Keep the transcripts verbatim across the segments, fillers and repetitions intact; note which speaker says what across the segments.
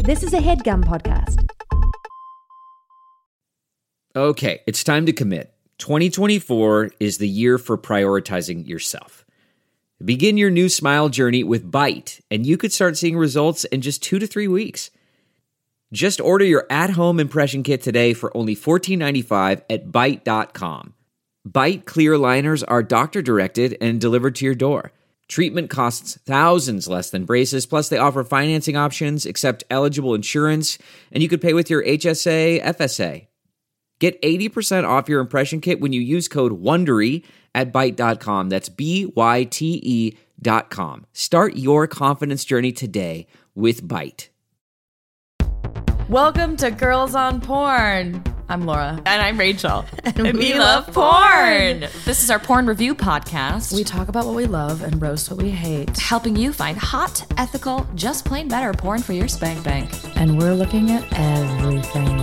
Speaker 1: This is a HeadGum podcast.
Speaker 2: Okay, it's time to commit. twenty twenty-four is the year for prioritizing yourself. Begin your new smile journey with Byte, and you could start seeing results in just two to three weeks. Just order your at-home impression kit today for only fourteen ninety-five at byte dot com. Byte clear liners are doctor-directed and delivered to your door. Treatment costs thousands less than braces, plus they offer financing options, accept eligible insurance, and you could pay with your H S A, F S A. Get eighty percent off your impression kit when you use code WONDERY at byte dot com. That's B Y T E dot com. Start your confidence journey today with Byte.
Speaker 3: Welcome to Girls on Porn. I'm Laura.
Speaker 4: And I'm Rachel.
Speaker 3: And, and we, we love, love porn.
Speaker 4: porn. This is our porn review podcast.
Speaker 3: We talk about what we love and roast what we hate.
Speaker 4: Helping you find hot, ethical, just plain better porn for your spank bank.
Speaker 3: And we're looking at everything.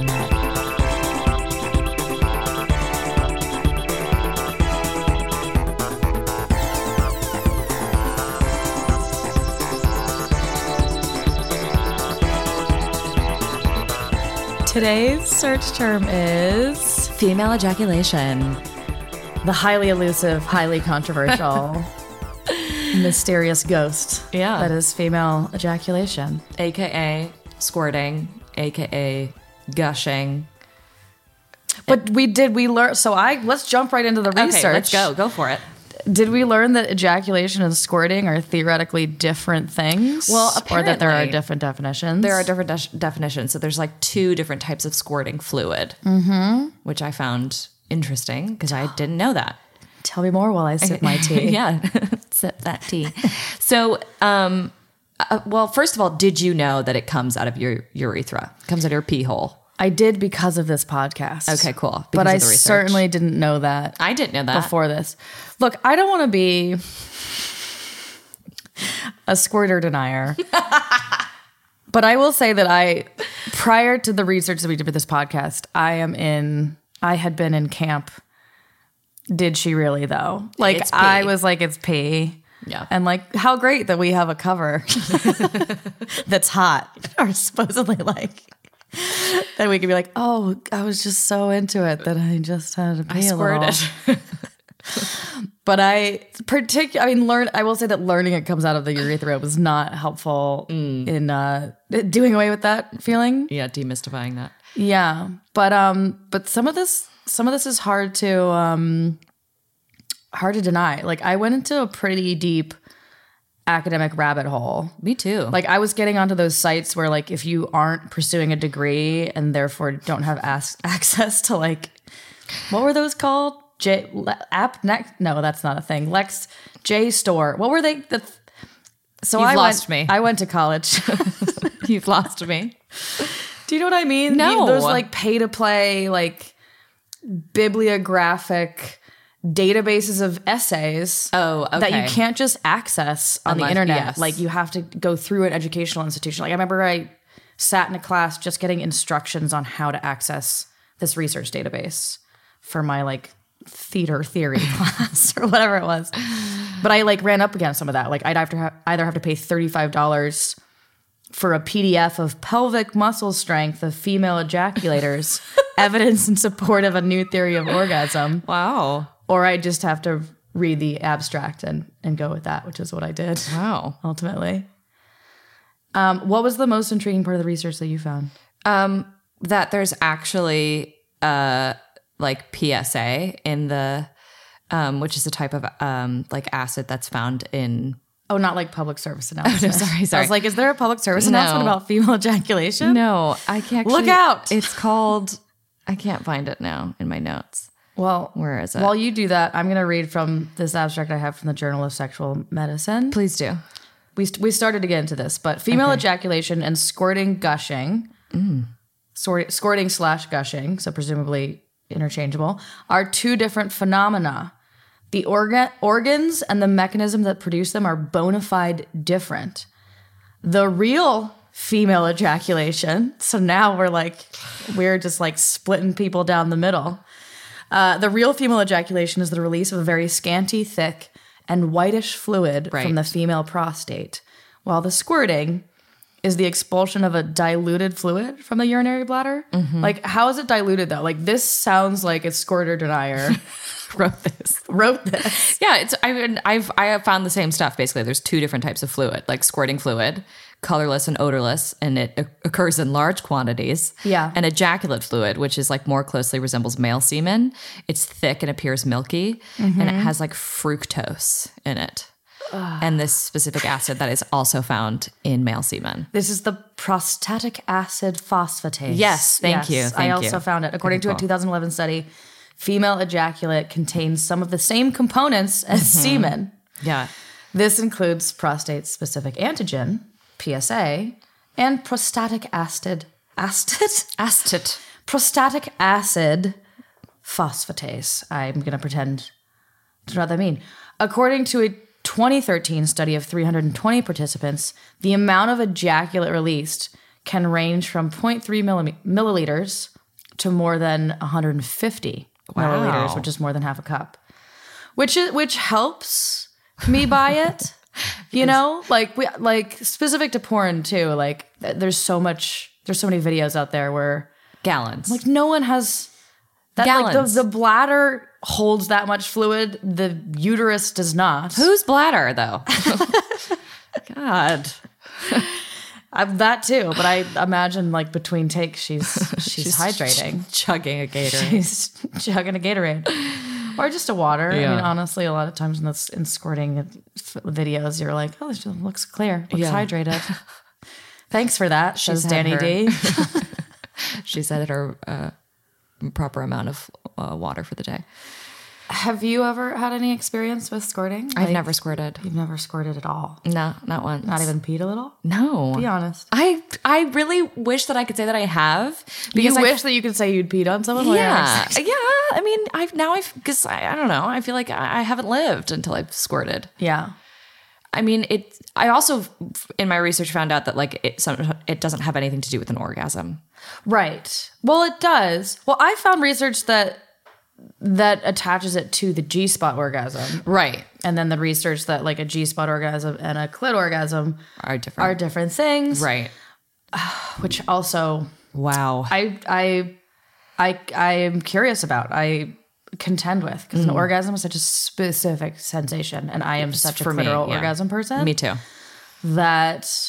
Speaker 3: Today's search term is
Speaker 4: female ejaculation.
Speaker 3: The highly elusive, highly controversial, mysterious ghost.
Speaker 4: Yeah.
Speaker 3: That is female ejaculation.
Speaker 4: A K A squirting, A K A gushing.
Speaker 3: But we did, we learn, so I, let's jump right into the research.
Speaker 4: Okay, let's go. Go for it.
Speaker 3: Did we learn that ejaculation and squirting are theoretically different things?
Speaker 4: Well, apparently.
Speaker 3: Or that there are different definitions?
Speaker 4: There are different de- definitions. So there's like two different types of squirting fluid,
Speaker 3: mm-hmm.
Speaker 4: which I found interesting because I didn't know that.
Speaker 3: Tell me more while I sip my tea.
Speaker 4: Yeah, sip that tea. So, um, uh, well, first of all, did you know that it comes out of your urethra? It comes out of your pee hole?
Speaker 3: I did because of this podcast.
Speaker 4: Okay, cool. Because
Speaker 3: but I
Speaker 4: of the research.
Speaker 3: certainly didn't know that.
Speaker 4: I didn't know that.
Speaker 3: Before this. Look, I don't want to be a squirter denier. But I will say that I, prior to the research that we did for this podcast, I am in, I had been in camp. Did she really though? Like I was like, it's pee.
Speaker 4: Yeah.
Speaker 3: And like, how great that we have a cover that's hot or supposedly like. Then we could be like, oh, I was just so into it that I just had to pee
Speaker 4: I
Speaker 3: a little.
Speaker 4: squirted.
Speaker 3: But I particular, I mean, learn. I will say that learning it comes out of the urethra was not helpful mm. in uh, doing away with that feeling.
Speaker 4: Yeah, demystifying that.
Speaker 3: Yeah, but um, but some of this, some of this is hard to um, hard to deny. Like I went into a pretty deep academic rabbit hole.
Speaker 4: Me too.
Speaker 3: Like I was getting onto those sites where like if you aren't pursuing a degree and therefore don't have as- access to like, what were those called? J Le- app next? No, that's not a thing. Lex J Store. What were they? The th- so
Speaker 4: You've
Speaker 3: I
Speaker 4: lost
Speaker 3: went,
Speaker 4: me.
Speaker 3: I went to college.
Speaker 4: You've lost me.
Speaker 3: Do you know what I mean?
Speaker 4: No.
Speaker 3: Those like pay to play, like bibliographic databases of essays
Speaker 4: oh, okay.
Speaker 3: that you can't just access on
Speaker 4: Unless,
Speaker 3: the internet.
Speaker 4: yes.
Speaker 3: Like you have to go through an educational institution. Like I remember I sat in a class just getting instructions on how to access this research database for my like theater theory class or whatever it was. But I like ran up against some of that. Like I'd have to ha- either have to pay thirty-five dollars for a P D F of pelvic muscle strength of female ejaculators, evidence in support of a new theory of orgasm.
Speaker 4: Wow.
Speaker 3: Or I just have to read the abstract and, and go with that, which is what I did.
Speaker 4: Wow.
Speaker 3: Ultimately. Um, what was the most intriguing part of the research that you found?
Speaker 4: Um, that there's actually uh, like P S A in the, um, which is a type of um, like acid that's found in.
Speaker 3: Oh, not like public service announcement.
Speaker 4: Oh, no, sorry, sorry.
Speaker 3: I was like, is there a public service
Speaker 4: No.
Speaker 3: announcement about female ejaculation?
Speaker 4: No, I can't.
Speaker 3: Look out.
Speaker 4: It's called, I can't find it now in my notes.
Speaker 3: Well,
Speaker 4: where is it?
Speaker 3: While you do that, I'm going to read from this abstract I have from the Journal of Sexual Medicine.
Speaker 4: Please do.
Speaker 3: We, st- we started to get into this, but female okay. ejaculation and squirting gushing, mm. sort- squirting slash gushing, so presumably interchangeable, are two different phenomena. The orga- organs and the mechanism that produce them are bona fide different. The real female ejaculation, so now we're like, we're just like splitting people down the middle. Uh, the real female ejaculation is the release of a very scanty, thick, and whitish fluid
Speaker 4: right.
Speaker 3: from the female prostate, while the squirting is the expulsion of a diluted fluid from the urinary bladder.
Speaker 4: Mm-hmm.
Speaker 3: Like, how is it diluted though? Like, this sounds like a squirter denier
Speaker 4: Wrote this.
Speaker 3: wrote this.
Speaker 4: Yeah, it's I mean, I've I have found the same stuff basically. There's two different types of fluid, like squirting fluid, colorless and odorless, and it o- occurs in large quantities.
Speaker 3: Yeah.
Speaker 4: And ejaculate fluid, which is like more closely resembles male semen. It's thick and appears milky, and it has like fructose in it. And this specific acid that is also found in male semen.
Speaker 3: This is the prostatic acid phosphatase.
Speaker 4: Yes, thank you,
Speaker 3: I
Speaker 4: thank
Speaker 3: also
Speaker 4: you.
Speaker 3: found it. According to a
Speaker 4: Cool.
Speaker 3: two thousand eleven study, female ejaculate contains some of the same components as
Speaker 4: Mm-hmm.
Speaker 3: semen.
Speaker 4: Yeah.
Speaker 3: This includes prostate-specific antigen, P S A, and prostatic acid, acid,
Speaker 4: Acid.
Speaker 3: prostatic acid phosphatase. I'm going to pretend to know what that mean. According to a twenty thirteen study of three hundred twenty participants, the amount of ejaculate released can range from zero point three millim- milliliters to more than one hundred fifty
Speaker 4: Wow.
Speaker 3: milliliters, which is more than half a cup. Which is which helps me buy it. You know, like we like specific to porn too. Like th- there's so much, there's so many videos out there where
Speaker 4: Gallons.
Speaker 3: like no one has that. Like
Speaker 4: Gallons.
Speaker 3: the, the bladder holds that much fluid. The uterus does not.
Speaker 4: Whose bladder though? God.
Speaker 3: I, that too, but I imagine like between takes, she's she's, hydrating.
Speaker 4: Chugging a Gatorade.
Speaker 3: She's chugging a Gatorade. Or just a water. I
Speaker 4: Yeah.
Speaker 3: mean, honestly, a lot of times in, this, in squirting f- videos, you're like, oh, this looks clear, looks
Speaker 4: Yeah.
Speaker 3: hydrated. Thanks for that, says
Speaker 4: had
Speaker 3: Danny
Speaker 4: her-
Speaker 3: D.
Speaker 4: She's at her uh, proper amount of uh, water for the day.
Speaker 3: Have you ever had any experience with squirting?
Speaker 4: I've
Speaker 3: Like,
Speaker 4: never squirted.
Speaker 3: You've never squirted at all?
Speaker 4: No, not once.
Speaker 3: Not even peed a little?
Speaker 4: No.
Speaker 3: Be honest.
Speaker 4: I I really wish that I could say that I have.
Speaker 3: You
Speaker 4: I
Speaker 3: wish that you could say you'd peed on someone? while you're having
Speaker 4: Yeah,
Speaker 3: sex?
Speaker 4: yeah. I mean, I've now I've because I, I don't know. I feel like I, I haven't lived until I've squirted.
Speaker 3: Yeah.
Speaker 4: I mean, it. I also in my research found out that like it some, it doesn't have anything to do with an orgasm.
Speaker 3: Right. Well, it does. Well, I found research that that attaches it to the G-spot orgasm.
Speaker 4: Right.
Speaker 3: And then the research that like a G-spot orgasm and a clit orgasm
Speaker 4: Are different.
Speaker 3: are different things.
Speaker 4: right.
Speaker 3: Which also
Speaker 4: Wow.
Speaker 3: I I I I am curious about. I contend with because an orgasm is such a specific sensation, and I am such a
Speaker 4: for me,
Speaker 3: clitoral
Speaker 4: yeah.
Speaker 3: orgasm person
Speaker 4: Me too.
Speaker 3: that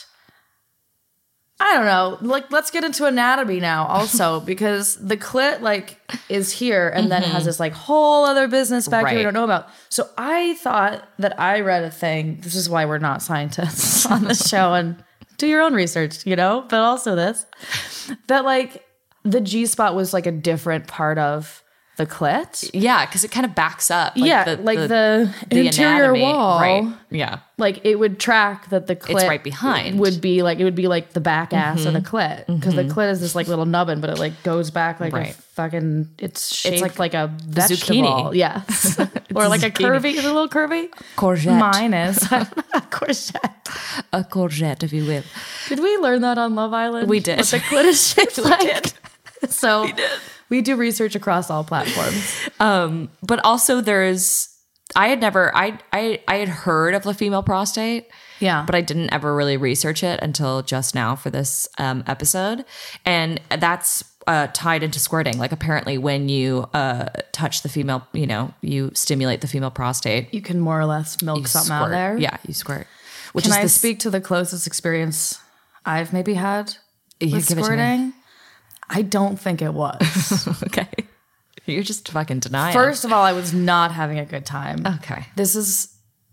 Speaker 3: I don't know. Like, let's get into anatomy now, also, because the clit like is here, and then it has this like whole other business back here we
Speaker 4: Right.
Speaker 3: don't know about. So I thought that I read a thing. This is why we're not scientists on this show, and do your own research, you know. But also this, that like the G spot was like a different part of the clit.
Speaker 4: Yeah, because it kind of backs up. Like
Speaker 3: yeah,
Speaker 4: the,
Speaker 3: like
Speaker 4: the,
Speaker 3: the,
Speaker 4: the
Speaker 3: interior
Speaker 4: anatomy.
Speaker 3: wall.
Speaker 4: Right. Yeah.
Speaker 3: Like it would track that the clit
Speaker 4: right behind.
Speaker 3: would be like it would be like the back ass of the clit because the clit is this like little nubbin, but it like goes back like a
Speaker 4: Right.
Speaker 3: fucking it's shaped
Speaker 4: like
Speaker 3: like, a vegetable.
Speaker 4: zucchini.
Speaker 3: Yeah, or like a
Speaker 4: zucchini.
Speaker 3: curvy, is it a little curvy.
Speaker 4: Courgette.
Speaker 3: Mine is a courgette.
Speaker 4: A courgette, if you will.
Speaker 3: Did we learn that on Love Island?
Speaker 4: We did.
Speaker 3: What the clit is shaped like. So we, we do research across all platforms.
Speaker 4: Um, but also there's I had never I I I had heard of the female prostate.
Speaker 3: Yeah,
Speaker 4: But I didn't ever really research it until just now for this um, episode. And that's uh, tied into squirting. Like apparently when you uh, touch the female, you know, you stimulate the female prostate.
Speaker 3: you can more or less milk
Speaker 4: You
Speaker 3: something out
Speaker 4: squirt.
Speaker 3: there.
Speaker 4: Yeah, you squirt. Which
Speaker 3: Can
Speaker 4: is
Speaker 3: I
Speaker 4: this-
Speaker 3: speak to the closest experience I've maybe had
Speaker 4: Yeah,
Speaker 3: with
Speaker 4: give it to me.
Speaker 3: squirting? I don't think it was.
Speaker 4: Okay. You're just fucking denying.
Speaker 3: First of all, I was not having a good time.
Speaker 4: Okay.
Speaker 3: This is.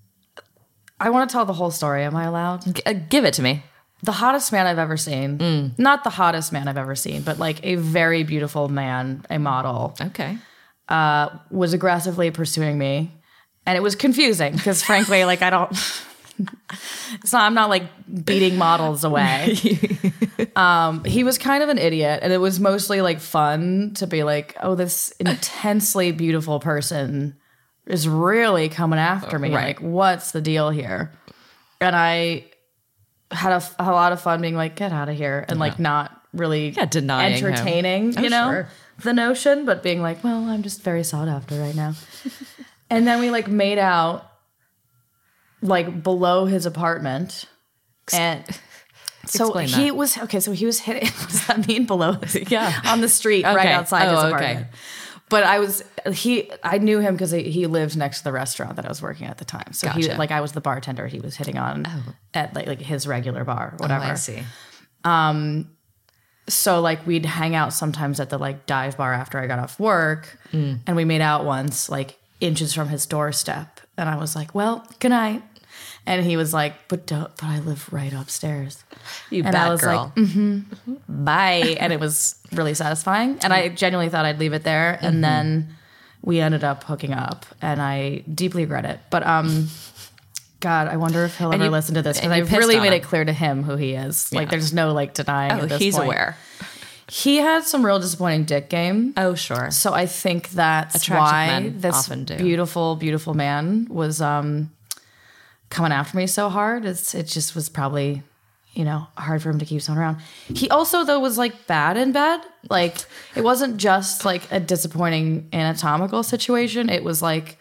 Speaker 3: I want to tell the whole story. Am I allowed?
Speaker 4: G- uh, give it to me.
Speaker 3: The hottest man I've ever seen.
Speaker 4: Mm.
Speaker 3: Not the hottest man I've ever seen, but like a very beautiful man, a model,
Speaker 4: Okay.
Speaker 3: uh, was aggressively pursuing me. And it was confusing because, frankly, like I don't. It's not, I'm not like beating models away. um, he was kind of an idiot, and it was mostly like fun to be like, oh, this intensely beautiful person is really coming after me.
Speaker 4: Right.
Speaker 3: Like, what's the deal here? And I had a, a lot of fun being like, get out of here, and like not really
Speaker 4: Yeah, denying him.
Speaker 3: entertaining,
Speaker 4: Oh,
Speaker 3: you know,
Speaker 4: sure.
Speaker 3: the notion, but being like, well, I'm just very sought after right now. And then we like made out like below his apartment, and So
Speaker 4: Explain
Speaker 3: he
Speaker 4: that.
Speaker 3: was okay. So he was hitting. What does that mean? Below us?
Speaker 4: Yeah.
Speaker 3: On the street, right
Speaker 4: Okay.
Speaker 3: outside his
Speaker 4: Oh,
Speaker 3: apartment.
Speaker 4: okay.
Speaker 3: But I was he. I knew him because he, he lived next to the restaurant that I was working at the time. So he
Speaker 4: Gotcha.
Speaker 3: like I was the bartender he was hitting on at like, like his regular bar, or whatever.
Speaker 4: Oh, I see.
Speaker 3: So like we'd hang out sometimes at the like dive bar after I got off work,
Speaker 4: Mm.
Speaker 3: and we made out once like inches from his doorstep, and I was like, "Well, good night," and he was like, "But don't, but I live right upstairs."
Speaker 4: You
Speaker 3: And
Speaker 4: bad
Speaker 3: I was
Speaker 4: girl.
Speaker 3: like, mm-hmm, bye. And it was really satisfying. And I genuinely thought I'd leave it there. And
Speaker 4: Mm-hmm.
Speaker 3: then we ended up hooking up. And I deeply regret it. But um, God, I wonder if he'll
Speaker 4: And
Speaker 3: ever
Speaker 4: you-
Speaker 3: listen to this.
Speaker 4: and
Speaker 3: Because
Speaker 4: you
Speaker 3: I've
Speaker 4: pissed
Speaker 3: really
Speaker 4: on
Speaker 3: made
Speaker 4: him.
Speaker 3: it clear to him who he is. Like, there's no like denying
Speaker 4: Oh,
Speaker 3: at this
Speaker 4: he's
Speaker 3: point.
Speaker 4: aware.
Speaker 3: He had some real disappointing dick game.
Speaker 4: Oh, sure.
Speaker 3: So I think that's
Speaker 4: Attractive
Speaker 3: why
Speaker 4: men
Speaker 3: this
Speaker 4: often do.
Speaker 3: beautiful, beautiful man was um, coming after me so hard. It's, it just was probably, you know, hard for him to keep someone around. He also, though, was like bad in bed. Like, it wasn't just like a disappointing anatomical situation. It was like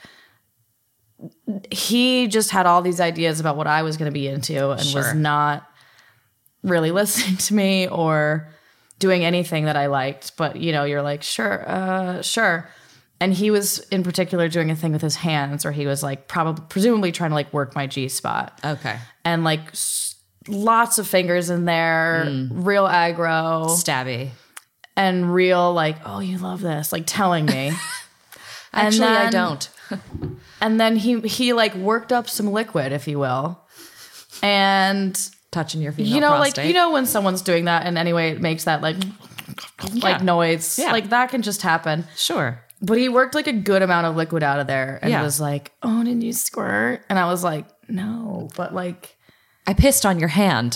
Speaker 3: he just had all these ideas about what I was going to be into and was
Speaker 4: Sure.
Speaker 3: not really listening to me or doing anything that I liked. But, you know, you're like, sure, uh, sure. And he was in particular doing a thing with his hands where he was like probably presumably trying to like work my G spot.
Speaker 4: Okay.
Speaker 3: And like s- lots of fingers in there, real aggro
Speaker 4: Stabby.
Speaker 3: and real like, oh, you love this, like telling me. And
Speaker 4: Actually, I
Speaker 3: then-
Speaker 4: don't.
Speaker 3: And then he he like worked up some liquid, if you will. And
Speaker 4: Touching your female
Speaker 3: you know,
Speaker 4: prostate.
Speaker 3: like you know when someone's doing that and anyway it makes that like like noise.
Speaker 4: Yeah.
Speaker 3: Like that can just happen.
Speaker 4: Sure.
Speaker 3: But he worked like a good amount of liquid out of there and
Speaker 4: Yeah.
Speaker 3: was like, oh, didn't you squirt? And I was like, no, but like,
Speaker 4: I pissed on your hand.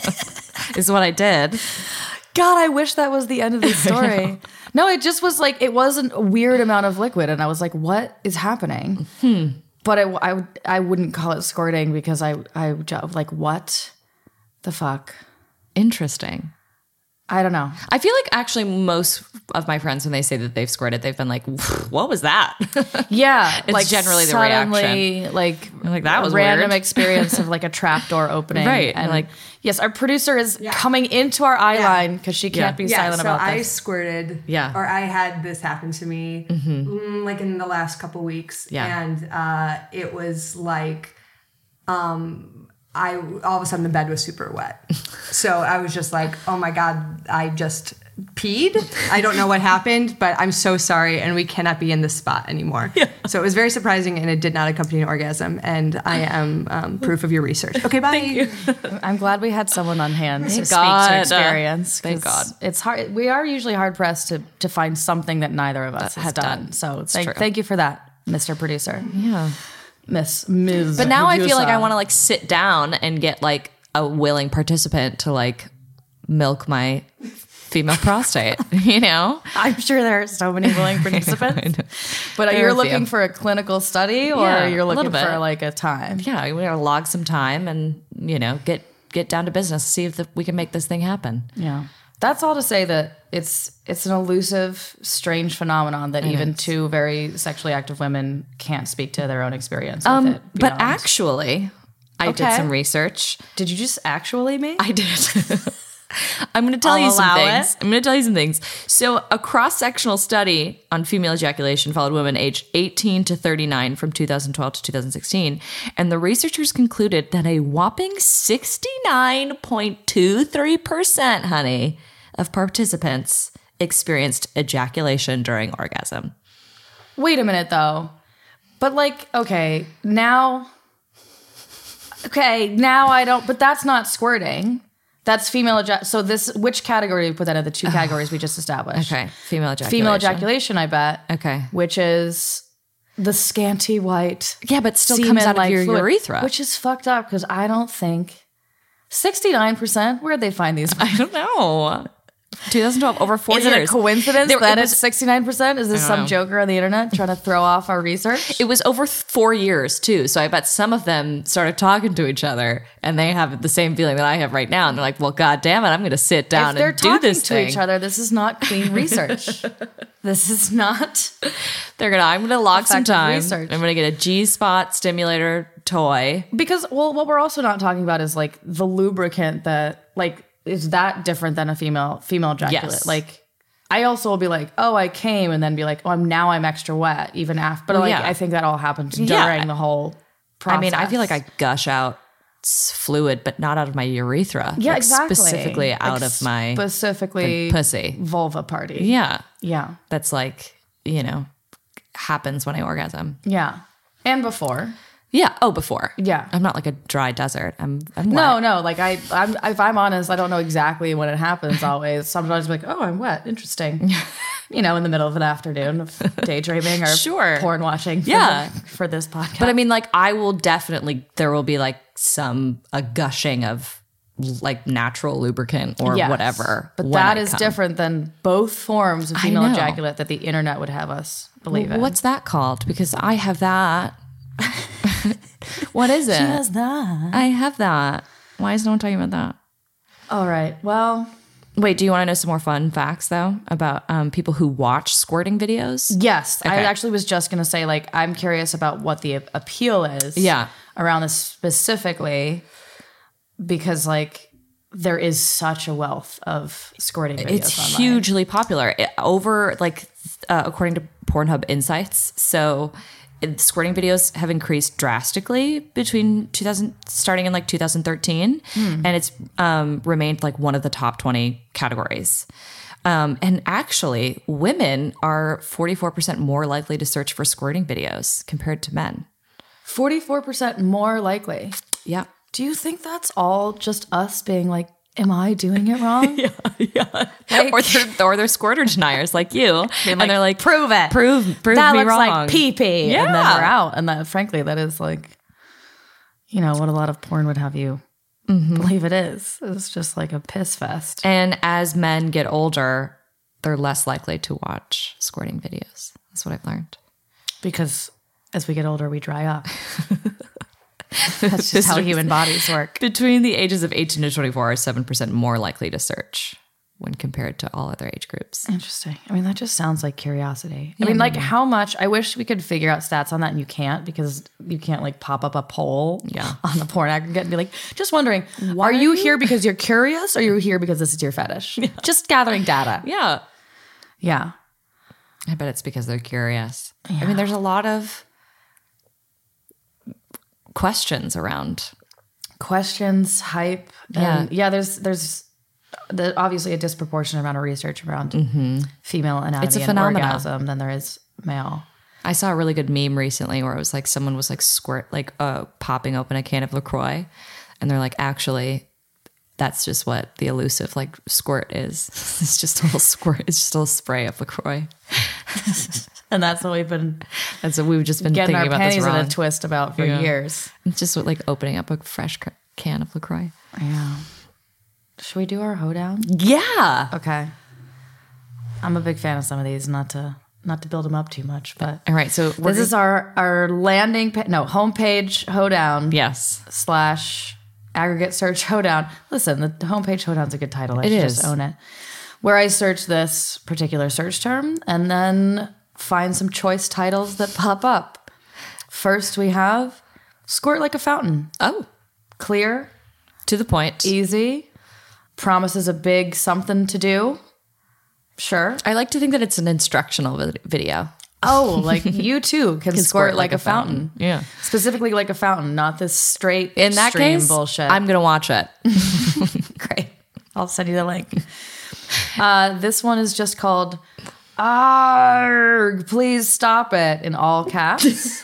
Speaker 4: Is what I did.
Speaker 3: God, I wish that was the end of the story. No, it just was like, it wasn't a weird amount of liquid. And I was like, what is happening?
Speaker 4: Hmm.
Speaker 3: But I, I, would- I wouldn't call it squirting because I, I ju- like, what the fuck?
Speaker 4: Interesting.
Speaker 3: I don't know.
Speaker 4: I feel like actually most of my friends, when they say that they've squirted, they've been like, what was that?
Speaker 3: Yeah.
Speaker 4: It's
Speaker 3: like
Speaker 4: generally the
Speaker 3: suddenly, Like,
Speaker 4: like, that
Speaker 3: a
Speaker 4: was
Speaker 3: random
Speaker 4: weird.
Speaker 3: experience of like a trapdoor opening.
Speaker 4: Right.
Speaker 3: And
Speaker 4: Like-
Speaker 3: like, yes, our producer is coming into our eye
Speaker 1: Yeah.
Speaker 3: line because she can't be
Speaker 1: Yeah,
Speaker 3: silent
Speaker 1: so
Speaker 3: about
Speaker 1: I
Speaker 3: this.
Speaker 1: squirted.
Speaker 4: Yeah.
Speaker 1: Or I had this happen to me, mm, like in the last couple weeks.
Speaker 4: Yeah.
Speaker 1: And uh, it was like, um, I all of a sudden the bed was super wet. So I was just like, oh my God, I just peed. I don't know what happened, but I'm so sorry, and we cannot be in this spot anymore. Yeah. So it was very surprising, and it did not accompany an orgasm. And I am um, proof of your research. Okay, bye. Thank you.
Speaker 3: I'm glad we had someone on hand to speak
Speaker 4: God.
Speaker 3: to experience.
Speaker 4: Thank
Speaker 3: 'cause
Speaker 4: God.
Speaker 3: It's hard. We are usually hard pressed to to find something that neither of us
Speaker 4: That
Speaker 3: has
Speaker 4: have
Speaker 3: done.
Speaker 4: done.
Speaker 3: So
Speaker 4: It's
Speaker 3: thank,
Speaker 4: true.
Speaker 3: thank you for that, Mister Producer.
Speaker 4: Yeah.
Speaker 3: Miss Miz
Speaker 4: But now I feel like I
Speaker 3: Producer.
Speaker 4: want to like sit down and get like a willing participant to like milk my female prostate, you know?
Speaker 3: I'm sure there are so many willing participants. But
Speaker 4: There
Speaker 3: you're
Speaker 4: are a few.
Speaker 3: looking for a clinical study, or
Speaker 4: Yeah,
Speaker 3: you're
Speaker 4: a
Speaker 3: looking
Speaker 4: little
Speaker 3: for
Speaker 4: bit.
Speaker 3: like a time.
Speaker 4: Yeah, we gotta log some time and, you know, get get down to business, see if the, we can make this thing happen.
Speaker 3: Yeah. That's all to say that it's it's an elusive, strange phenomenon that even two very sexually active women can't speak to their own experience with
Speaker 4: Um,
Speaker 3: it.
Speaker 4: but
Speaker 3: beyond.
Speaker 4: actually, I did
Speaker 3: Okay.
Speaker 4: some research.
Speaker 3: Did you just actually me?
Speaker 4: I did. I'm going to tell
Speaker 3: I'll
Speaker 4: you some
Speaker 3: allow
Speaker 4: things.
Speaker 3: it.
Speaker 4: I'm going to tell you some things. So, a cross-sectional study on female ejaculation followed women aged eighteen to thirty-nine from two thousand twelve to two thousand sixteen, and the researchers concluded that a whopping sixty-nine point two three percent, honey, of participants experienced ejaculation during orgasm.
Speaker 3: Wait a minute though. But like, okay, now Okay, now I don't but that's not squirting. That's female ejac so this which category do we put that in the two categories we just established?
Speaker 4: Okay, female ejaculation.
Speaker 3: Female ejaculation, I bet.
Speaker 4: Okay.
Speaker 3: Which is the scanty white
Speaker 4: Yeah, but still comes out of
Speaker 3: semen-like
Speaker 4: your
Speaker 3: fluid,
Speaker 4: urethra.
Speaker 3: which is fucked up because I don't think sixty-nine percent, where'd they find these?
Speaker 4: I don't know. twenty twelve, over four
Speaker 3: Is
Speaker 4: years.
Speaker 3: it a coincidence
Speaker 4: There-
Speaker 3: that
Speaker 4: it
Speaker 3: it's
Speaker 4: was-
Speaker 3: sixty-nine percent? Is this
Speaker 4: I don't
Speaker 3: some
Speaker 4: know.
Speaker 3: joker on the internet trying to throw off our research?
Speaker 4: It was over th- four years too. So I bet some of them started talking to each other and they have the same feeling that I have right now. And they're like, well, God damn it, I'm going to sit down
Speaker 3: If they're
Speaker 4: and do
Speaker 3: talking
Speaker 4: this
Speaker 3: to
Speaker 4: thing.
Speaker 3: each other, this is not clean research. This is not.
Speaker 4: They're going to, I'm going to log some
Speaker 3: Effective
Speaker 4: time.
Speaker 3: research.
Speaker 4: I'm going to get a G spot stimulator toy.
Speaker 3: Because, well, what we're also not talking about is like the lubricant that like, is that different than a female female ejaculate?
Speaker 4: Yes.
Speaker 3: Like, I also will be like, oh, I came, and then be like, oh, I'm now I'm extra wet, even after. But
Speaker 4: Well,
Speaker 3: like,
Speaker 4: yeah.
Speaker 3: I think that all happens during
Speaker 4: Yeah.
Speaker 3: the whole process.
Speaker 4: I mean, I feel like I gush out s- fluid, but not out of my urethra.
Speaker 3: yeah,
Speaker 4: like
Speaker 3: exactly
Speaker 4: Specifically
Speaker 3: Like,
Speaker 4: out of my
Speaker 3: specifically
Speaker 4: pussy.
Speaker 3: vulva party.
Speaker 4: Yeah,
Speaker 3: yeah,
Speaker 4: that's like, you know, happens when I orgasm.
Speaker 3: yeah, and before.
Speaker 4: Yeah. Oh, before.
Speaker 3: Yeah.
Speaker 4: I'm not like a dry desert. I'm. I'm
Speaker 3: No,
Speaker 4: wet.
Speaker 3: no. Like I, I'm, if I'm honest, I don't know exactly when it happens. Always, sometimes I'm like, oh, I'm wet. Interesting. You know, in the middle of an afternoon of daydreaming or
Speaker 4: Sure.
Speaker 3: porn watching. For
Speaker 4: Yeah.
Speaker 3: the- for this podcast.
Speaker 4: But I mean, like, I will definitely. There will be like some a gushing of like natural lubricant or
Speaker 3: Yes.
Speaker 4: whatever.
Speaker 3: But
Speaker 4: when
Speaker 3: that
Speaker 4: I
Speaker 3: is
Speaker 4: come.
Speaker 3: different than both forms of
Speaker 4: I
Speaker 3: female
Speaker 4: know.
Speaker 3: ejaculate that the internet would have us believe in.
Speaker 4: What's that called? Because I have that. What is it?
Speaker 3: that?
Speaker 4: I have that. Why is no one talking about that?
Speaker 3: All right. Well,
Speaker 4: Wait, do you want to know some more fun facts though about um, people who watch squirting videos?
Speaker 3: yes. I
Speaker 4: Okay.
Speaker 3: actually was just going to say, like, I'm curious about what the appeal is.
Speaker 4: Yeah.
Speaker 3: Around this specifically, because like there is such a wealth of squirting videos
Speaker 4: It's
Speaker 3: online.
Speaker 4: hugely popular. It- over like uh, according to Pornhub Insights, so it, squirting videos have increased drastically between two thousand starting in like two thousand thirteen, and it's um, remained like one of the top twenty categories. Um, and actually, women are forty-four percent more likely to search for squirting videos compared to men.
Speaker 3: forty-four percent more likely.
Speaker 4: Yeah.
Speaker 3: Do you think that's all just us being like, am I doing it wrong?
Speaker 4: Yeah, yeah. or they're or they're squirter deniers like you, and
Speaker 3: like,
Speaker 4: they're like,
Speaker 3: prove it.
Speaker 4: prove, prove
Speaker 3: that
Speaker 4: me
Speaker 3: looks
Speaker 4: wrong.
Speaker 3: like pee pee. And then
Speaker 4: Yeah.
Speaker 3: we're out. And that, frankly, that is like, you know, what a lot of porn would have you believe it is. It's just like a piss fest.
Speaker 4: And as men get older, they're less likely to watch squirting videos. That's what I've learned.
Speaker 3: Because as we get older, we dry up. That's just how human bodies work.
Speaker 4: Between the ages of eighteen to twenty-four are seven percent more likely to search when compared to all other age groups.
Speaker 3: Interesting. I mean, that just sounds like curiosity. I mean, like how much, I wish we could figure out stats on that, and you can't, because you can't like pop up a poll
Speaker 4: Yeah.
Speaker 3: on the porn aggregate and be like, just wondering, are you here because you're curious, or are you here because this is your fetish? Just gathering data.
Speaker 4: Yeah.
Speaker 3: Yeah.
Speaker 4: I bet it's because they're curious. I mean, there's a lot of questions around.
Speaker 3: Questions, hype. And yeah, there's, there's, the, obviously a disproportionate amount of research around female anatomy
Speaker 4: It's a
Speaker 3: and
Speaker 4: phenomenon.
Speaker 3: orgasm than there is male.
Speaker 4: I saw a really good meme recently where it was like someone was like squirt, like uh, popping open a can of LaCroix. And they're like, actually, that's just what the elusive like squirt is. It's just a little squirt. It's just a little spray of LaCroix.
Speaker 3: And that's what we've been
Speaker 4: That's what we've just been
Speaker 3: getting
Speaker 4: thinking
Speaker 3: our
Speaker 4: about this
Speaker 3: panties in
Speaker 4: wrong.
Speaker 3: a twist about for
Speaker 4: Yeah.
Speaker 3: years.
Speaker 4: It's just like opening up a fresh c- can of LaCroix.
Speaker 3: Yeah. Should we do our hoedown?
Speaker 4: Yeah.
Speaker 3: Okay. I'm a big fan of some of these, not to not to build them up too much, but
Speaker 4: All right. So we're
Speaker 3: this is our our landing pa- no homepage hoedown
Speaker 4: yes.
Speaker 3: slash aggregate search hoedown. Listen, the homepage hoedown's a good title. I
Speaker 4: It
Speaker 3: should
Speaker 4: is.
Speaker 3: just own it. Where I search this particular search term and then find some choice titles that pop up. First, we have squirt like a fountain.
Speaker 4: Oh,
Speaker 3: Clear,
Speaker 4: to the point.
Speaker 3: easy, promises a big something to do. Sure.
Speaker 4: I like to think that it's an instructional vid- video.
Speaker 3: Oh, like you too can, squirt, like, a fountain.
Speaker 4: Yeah.
Speaker 3: Specifically like a fountain, not this straight
Speaker 4: In that
Speaker 3: stream
Speaker 4: case,
Speaker 3: bullshit.
Speaker 4: I'm gonna watch it.
Speaker 3: Great. I'll send you the link. uh, this one is just called Arg, please stop it in all caps.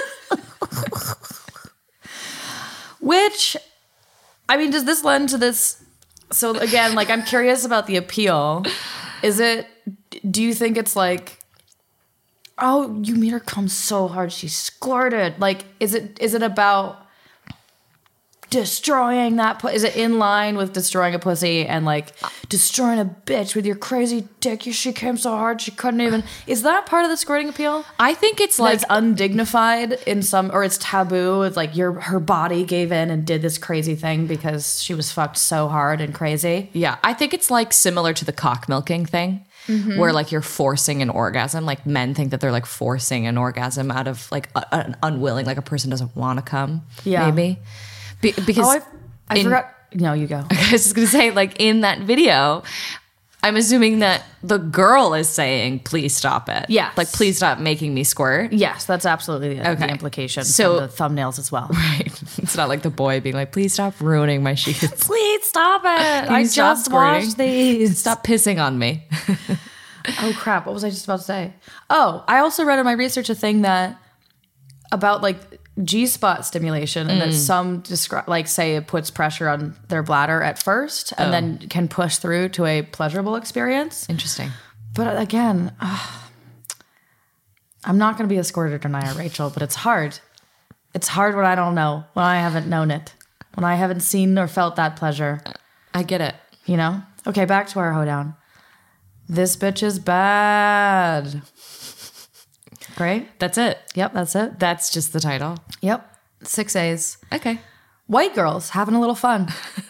Speaker 3: Which, I mean, does this lend to this? So again, like I'm curious about the appeal. Is it, do you think it's like, oh, you made her come so hard she squirted? Like, is it is it about destroying that pussy? Is it in line with destroying a pussy and like destroying a bitch with your crazy dick? She came so hard she couldn't even. Is that part of the squirting appeal?
Speaker 4: I think it's
Speaker 3: Like
Speaker 4: like
Speaker 3: it's undignified in some, or it's taboo. It's like your her body gave in and did this crazy thing because she was fucked so hard and crazy.
Speaker 4: yeah. I think it's like similar to the cock milking thing, where like you're forcing an orgasm. Like men think that they're like forcing an orgasm out of like a, an unwilling, like a person doesn't want to come.
Speaker 3: Yeah.
Speaker 4: maybe Be- because
Speaker 3: Oh, I, I
Speaker 4: in-
Speaker 3: forgot. no, you go.
Speaker 4: I was just gonna say, like in that video, I'm assuming that the girl is saying, "Please stop it."
Speaker 3: Yes.
Speaker 4: like please stop making me squirt.
Speaker 3: Yes, that's absolutely the,
Speaker 4: Okay.
Speaker 3: the implication
Speaker 4: So-
Speaker 3: from the thumbnails as well.
Speaker 4: Right. It's not like the boy being like, "Please stop ruining my sheets.
Speaker 3: Please stop it.
Speaker 4: Can
Speaker 3: I
Speaker 4: you stop
Speaker 3: just
Speaker 4: squirting?
Speaker 3: washed these.
Speaker 4: Stop pissing on me."
Speaker 3: Oh crap! What was I just about to say? Oh, I also read in my research a thing that about like G-spot stimulation, and that some describe like say it puts pressure on their bladder at first, and then can push through to a pleasurable experience.
Speaker 4: Interesting.
Speaker 3: But again, ugh, I'm not going to be a squirter denier, Rachel. But it's hard. It's hard when I don't know, when I haven't known it, when I haven't seen or felt that pleasure.
Speaker 4: I get it.
Speaker 3: You know? Okay, back to our hoedown. This bitch is bad. Great.
Speaker 4: That's it.
Speaker 3: Yep, that's it.
Speaker 4: That's just the title.
Speaker 3: Yep. Six A's.
Speaker 4: Okay.
Speaker 3: White girls having a little fun.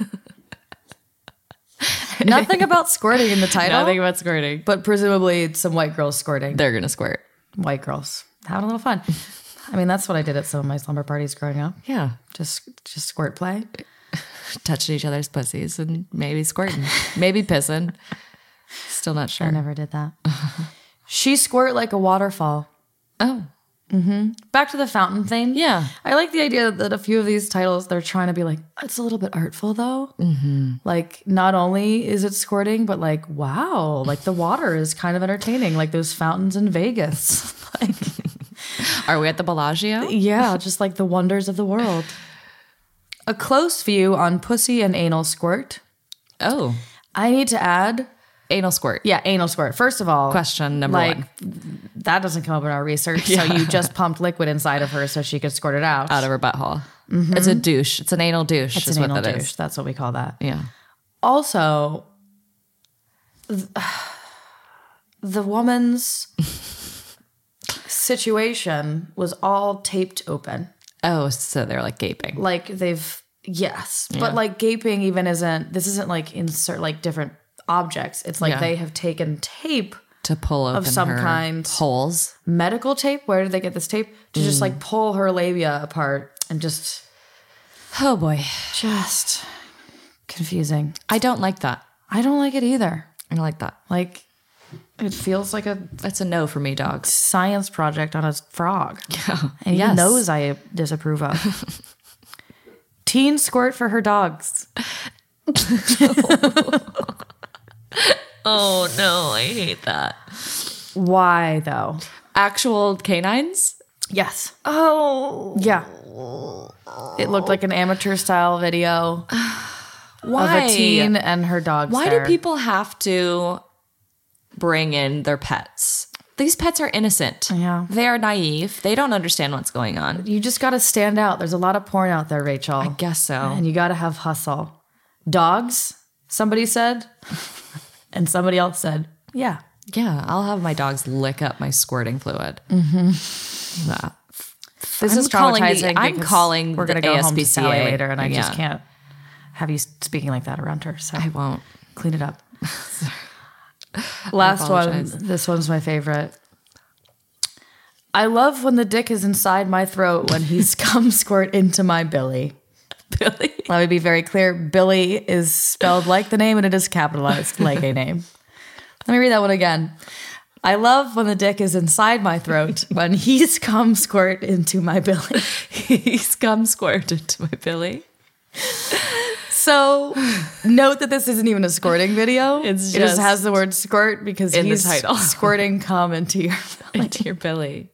Speaker 3: Nothing about squirting in the title.
Speaker 4: Nothing about squirting.
Speaker 3: But presumably some white girls squirting.
Speaker 4: They're gonna squirt.
Speaker 3: White girls having a little fun. I mean, that's what I did at some of my slumber parties growing up.
Speaker 4: Yeah.
Speaker 3: Just just squirt play.
Speaker 4: Touching each other's pussies and maybe squirting, maybe pissing. Still not sure.
Speaker 3: I never did that. She squirt like a waterfall.
Speaker 4: Oh,
Speaker 3: Back to the fountain thing.
Speaker 4: yeah.
Speaker 3: I like the idea that a few of these titles, they're trying to be like, it's a little bit artful though. Mm-hmm. Like, not only is it squirting, but like, wow, like the water is kind of entertaining, like those fountains in Vegas. Like,
Speaker 4: Are we at the Bellagio?
Speaker 3: yeah, just like the wonders of the world. A close view on pussy and anal squirt.
Speaker 4: Oh,
Speaker 3: I need to add,
Speaker 4: anal squirt.
Speaker 3: yeah, anal squirt. First of all,
Speaker 4: Question number
Speaker 3: like,
Speaker 4: one.
Speaker 3: that doesn't come up in our research. So you just pumped liquid inside of her so she could squirt it out.
Speaker 4: Out of her butthole. It's a douche. It's an anal douche.
Speaker 3: It's
Speaker 4: is
Speaker 3: an
Speaker 4: what
Speaker 3: anal
Speaker 4: that
Speaker 3: douche.
Speaker 4: is.
Speaker 3: That's what we call that.
Speaker 4: Yeah.
Speaker 3: Also, th- the woman's situation was all taped open.
Speaker 4: Oh, so they're like gaping.
Speaker 3: Like they've, yes, but like gaping even isn't, this isn't like insert like different objects. It's like
Speaker 4: Yeah.
Speaker 3: they have taken tape,
Speaker 4: To pull open
Speaker 3: some
Speaker 4: her
Speaker 3: kind.
Speaker 4: holes.
Speaker 3: medical tape. Where did they get this tape? To just like pull her labia apart and just,
Speaker 4: Oh boy.
Speaker 3: just confusing.
Speaker 4: I don't like that.
Speaker 3: I don't like it either.
Speaker 4: I don't like that.
Speaker 3: Like, it feels like a
Speaker 4: That's a no for me, dogs.
Speaker 3: science project on a frog.
Speaker 4: Yeah.
Speaker 3: And
Speaker 4: Yes.
Speaker 3: even those I disapprove of. Teen squirt for her dogs.
Speaker 4: Oh no, I hate that.
Speaker 3: Why though?
Speaker 4: Actual canines?
Speaker 3: Yes.
Speaker 4: Oh.
Speaker 3: Yeah. It looked like an amateur style video
Speaker 4: Why?
Speaker 3: of a teen and her dogs.
Speaker 4: Why
Speaker 3: there.
Speaker 4: do people have to bring in their pets? These pets are innocent.
Speaker 3: Yeah.
Speaker 4: They are naive. They don't understand what's going on.
Speaker 3: You just got to stand out. There's a lot of porn out there, Rachel.
Speaker 4: I guess so.
Speaker 3: And you got to have hustle. Dogs, somebody said. And somebody else said, yeah.
Speaker 4: Yeah, I'll have my dogs lick up my squirting fluid. Mm-hmm. Yeah.
Speaker 3: This
Speaker 4: I'm
Speaker 3: is
Speaker 4: calling the-
Speaker 3: traumatizing.
Speaker 4: I'm
Speaker 3: because
Speaker 4: calling
Speaker 3: We're going
Speaker 4: the
Speaker 3: to go home to
Speaker 4: A S P C A.
Speaker 3: Sally later, and I just
Speaker 4: Yeah.
Speaker 3: can't have you speaking like that around her. So
Speaker 4: I won't.
Speaker 3: clean it up. Last one.
Speaker 4: apologize.
Speaker 3: This one's my favorite. I love when the dick is inside my throat when he's cum squirt into my Billy.
Speaker 4: Billy.
Speaker 3: Let me be very clear. Billy is spelled like the name and it is capitalized like a name. Let me read that one again. I love when the dick is inside my throat when he's cum squirt into my Billy.
Speaker 4: He's cum squirted to my Billy.
Speaker 3: So note that this isn't even a squirting video.
Speaker 4: It's
Speaker 3: it just
Speaker 4: just
Speaker 3: has the word squirt because
Speaker 4: in the
Speaker 3: he's
Speaker 4: title.
Speaker 3: squirting cum into your Billy.
Speaker 4: Into your Billy.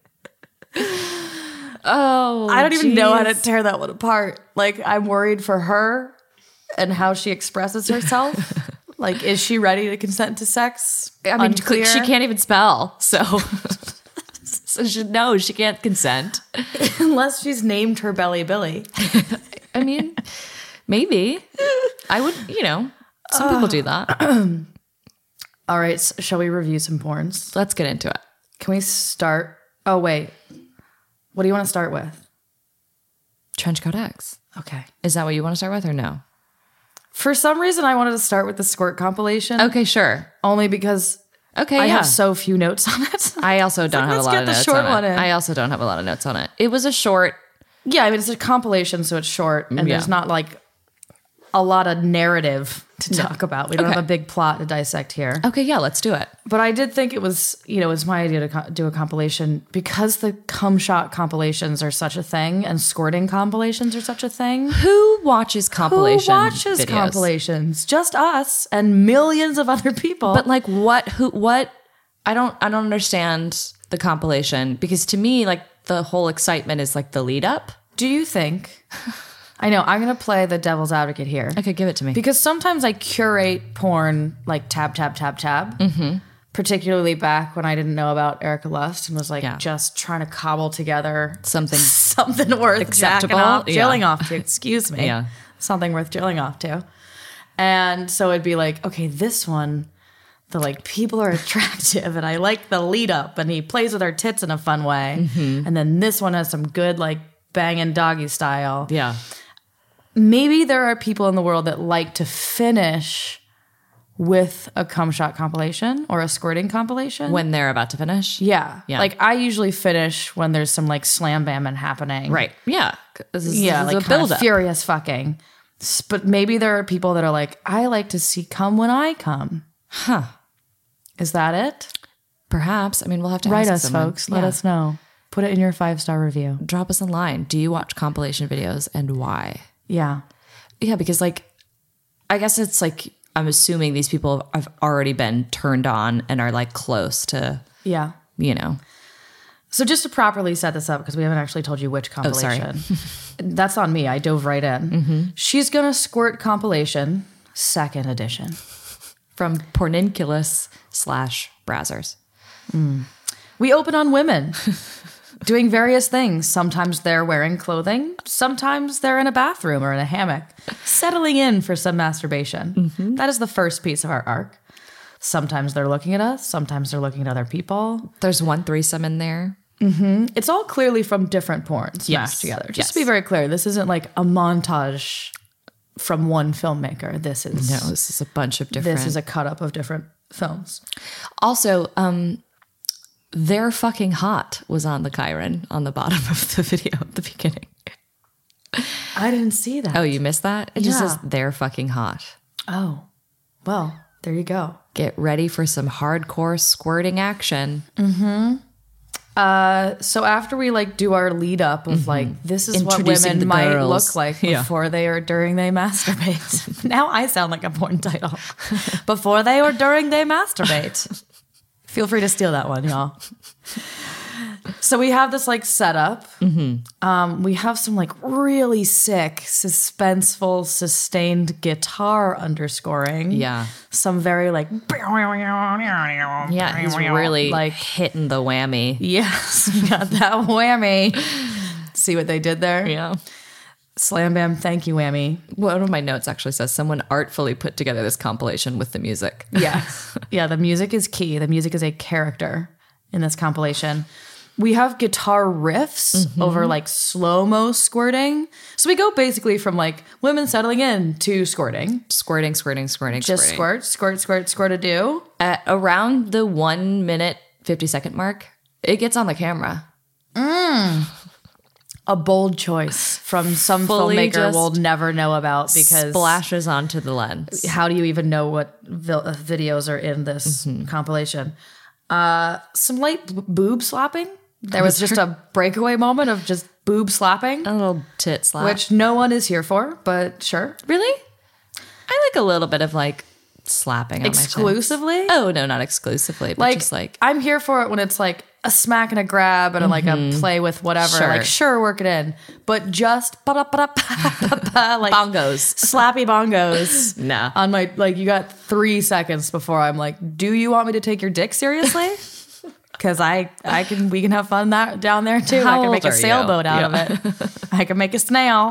Speaker 4: Oh,
Speaker 3: I don't even know how to
Speaker 4: jeez.
Speaker 3: tear that one apart. Like, I'm worried for her and how she expresses herself. Like, is she ready to consent to sex?
Speaker 4: I mean,
Speaker 3: Unclear.
Speaker 4: she can't even spell, so so she no, she can't consent.
Speaker 3: Unless she's named her belly Billy.
Speaker 4: I mean, maybe I would. You know, some people do that.
Speaker 3: All right, so shall we review some porns?
Speaker 4: Let's get into it.
Speaker 3: Can we start? Oh, wait. What do you want to start with?
Speaker 4: Trenchcoat X.
Speaker 3: Okay.
Speaker 4: Is that what you want to start with, or no?
Speaker 3: For some reason, I wanted to start with the squirt compilation.
Speaker 4: Okay, sure.
Speaker 3: Only because
Speaker 4: Okay,
Speaker 3: I
Speaker 4: yeah.
Speaker 3: have so few notes on it.
Speaker 4: I also don't
Speaker 3: like,
Speaker 4: have a
Speaker 3: let's
Speaker 4: lot
Speaker 3: get
Speaker 4: of
Speaker 3: the
Speaker 4: notes
Speaker 3: short
Speaker 4: on
Speaker 3: one
Speaker 4: it.
Speaker 3: in.
Speaker 4: I also don't have a lot of notes on it. It was a short.
Speaker 3: Yeah, I mean, it's a compilation, so it's short, and
Speaker 4: Yeah.
Speaker 3: there's not like a lot of narrative to talk about. We don't
Speaker 4: Okay.
Speaker 3: have a big plot to dissect here.
Speaker 4: Okay, yeah, let's do it.
Speaker 3: But I did think it was, you know, it was my idea to co- do a compilation because the cum shot compilations are such a thing and squirting compilations are such a thing.
Speaker 4: Who watches compilation
Speaker 3: Who watches
Speaker 4: videos?
Speaker 3: compilations? Just us and millions of other people.
Speaker 4: But like what who what I don't I don't understand the compilation because to me like the whole excitement is like the lead up.
Speaker 3: do you think? I know I'm going to play the devil's advocate here.
Speaker 4: Okay, give it to me.
Speaker 3: Because sometimes I curate porn like tab, tab, tab, tab. Mm-hmm. Particularly back when I didn't know about Erica Lust and was like
Speaker 4: Yeah.
Speaker 3: just trying to cobble together
Speaker 4: Something
Speaker 3: something worth
Speaker 4: acceptable,
Speaker 3: jacking off,
Speaker 4: yeah.
Speaker 3: jilling off to. Excuse me.
Speaker 4: Yeah.
Speaker 3: Something worth jilling off to. And so it'd be like, okay, this one, the like people are attractive and I like the lead up and he plays with her tits in a fun way.
Speaker 4: Mm-hmm.
Speaker 3: And then this one has some good like banging doggy style.
Speaker 4: Yeah.
Speaker 3: Maybe there are people in the world that like to finish with a cum shot compilation or a squirting compilation.
Speaker 4: When they're about to finish.
Speaker 3: yeah.
Speaker 4: Yeah.
Speaker 3: Like I usually finish when there's some like slam bamming happening.
Speaker 4: Right. Yeah. This is,
Speaker 3: Yeah,
Speaker 4: this is
Speaker 3: like
Speaker 4: a
Speaker 3: kind
Speaker 4: build
Speaker 3: of
Speaker 4: up.
Speaker 3: furious fucking. S- But maybe there are people that are like, I like to see cum when I come.
Speaker 4: Huh.
Speaker 3: Is that it?
Speaker 4: Perhaps. I mean, we'll have to
Speaker 3: Write
Speaker 4: ask
Speaker 3: us,
Speaker 4: someone.
Speaker 3: folks. Let
Speaker 4: Yeah.
Speaker 3: us know. Put it in your five star review.
Speaker 4: Drop us a line. Do you watch compilation videos and why?
Speaker 3: Yeah.
Speaker 4: Yeah, because like, I guess it's like, I'm assuming these people have already been turned on and are like close to,
Speaker 3: Yeah.
Speaker 4: you know.
Speaker 3: So just to properly set this up, because we haven't actually told you which
Speaker 4: Oh, sorry.
Speaker 3: compilation. That's on me. I dove right in.
Speaker 4: Mm-hmm.
Speaker 3: She's gonna squirt compilation, second edition.
Speaker 4: From Porninculus slash Brazzers.
Speaker 3: We open on women doing various things. Sometimes they're wearing clothing. Sometimes they're in a bathroom or in a hammock, settling in for some masturbation.
Speaker 4: Mm-hmm.
Speaker 3: That is the first piece of our arc. Sometimes they're looking at us. Sometimes they're looking at other people.
Speaker 4: There's one threesome in there.
Speaker 3: It's all clearly from different porn smashed
Speaker 4: Yes.
Speaker 3: together. Just
Speaker 4: Yes.
Speaker 3: to be very clear, this isn't like a montage from one filmmaker. This is
Speaker 4: No, this is a bunch of different.
Speaker 3: this is a cut up of different films.
Speaker 4: Also, um, They're Fucking Hot was on the Chiron on the bottom of the video at the beginning.
Speaker 3: I didn't see that.
Speaker 4: Oh, you missed that? It just
Speaker 3: Yeah.
Speaker 4: says They're Fucking Hot.
Speaker 3: Oh, well, there you go.
Speaker 4: Get ready for some hardcore squirting action.
Speaker 3: Uh, so after we like do our lead up of like this is what
Speaker 4: Introducing
Speaker 3: women
Speaker 4: the
Speaker 3: might
Speaker 4: girls.
Speaker 3: look like
Speaker 4: Yeah.
Speaker 3: before they or during they masturbate. Now I sound like a porn title. Before they or during they masturbate. Feel free to steal that one, y'all. So we have this like setup. Um, we have some like really sick, suspenseful, sustained guitar underscoring.
Speaker 4: Yeah.
Speaker 3: Some very like
Speaker 4: Yeah, he's really
Speaker 3: like
Speaker 4: like hitting the whammy.
Speaker 3: yes, we got that whammy. See what they did there?
Speaker 4: Yeah.
Speaker 3: Slam bam, thank you, whammy.
Speaker 4: One of my notes actually says someone artfully put together this compilation with the music.
Speaker 3: Yeah. Yeah, the music is key. The music is a character in this compilation. We have guitar riffs over like slow-mo squirting. So we go basically from like women settling in to squirting.
Speaker 4: Squirting, squirting, squirting,
Speaker 3: Just
Speaker 4: squirting.
Speaker 3: squirt, squirt, squirt, squirt a do.
Speaker 4: At around the one minute, fifty second mark, it gets on the camera.
Speaker 3: A bold choice from some
Speaker 4: Fully
Speaker 3: filmmaker
Speaker 4: just
Speaker 3: we'll never know about because
Speaker 4: Splashes onto the lens.
Speaker 3: how do you even know what vil- uh, videos are in this compilation? Uh, some light b- boob slapping. There was just a breakaway moment of just boob slapping,
Speaker 4: A little tit slap.
Speaker 3: which no one is here for, but sure.
Speaker 4: really? I like a little bit of like slapping on my tits.
Speaker 3: Exclusively?
Speaker 4: Oh, no, not exclusively, but
Speaker 3: Like,
Speaker 4: just like
Speaker 3: I'm here for it when it's like a smack and a grab and a, like a play with whatever.
Speaker 4: Sure.
Speaker 3: Like, sure, work it in. But just ba-da-ba-da-ba-da-ba, like
Speaker 4: bongos.
Speaker 3: slappy bongos.
Speaker 4: Nah.
Speaker 3: On my, like, you got three seconds before I'm like, do you want me to take your dick seriously? Because I, I can, we can have fun that down there too.
Speaker 4: How
Speaker 3: I can
Speaker 4: old
Speaker 3: make a
Speaker 4: are you?
Speaker 3: sailboat out
Speaker 4: Yeah.
Speaker 3: of it. I can make a snail.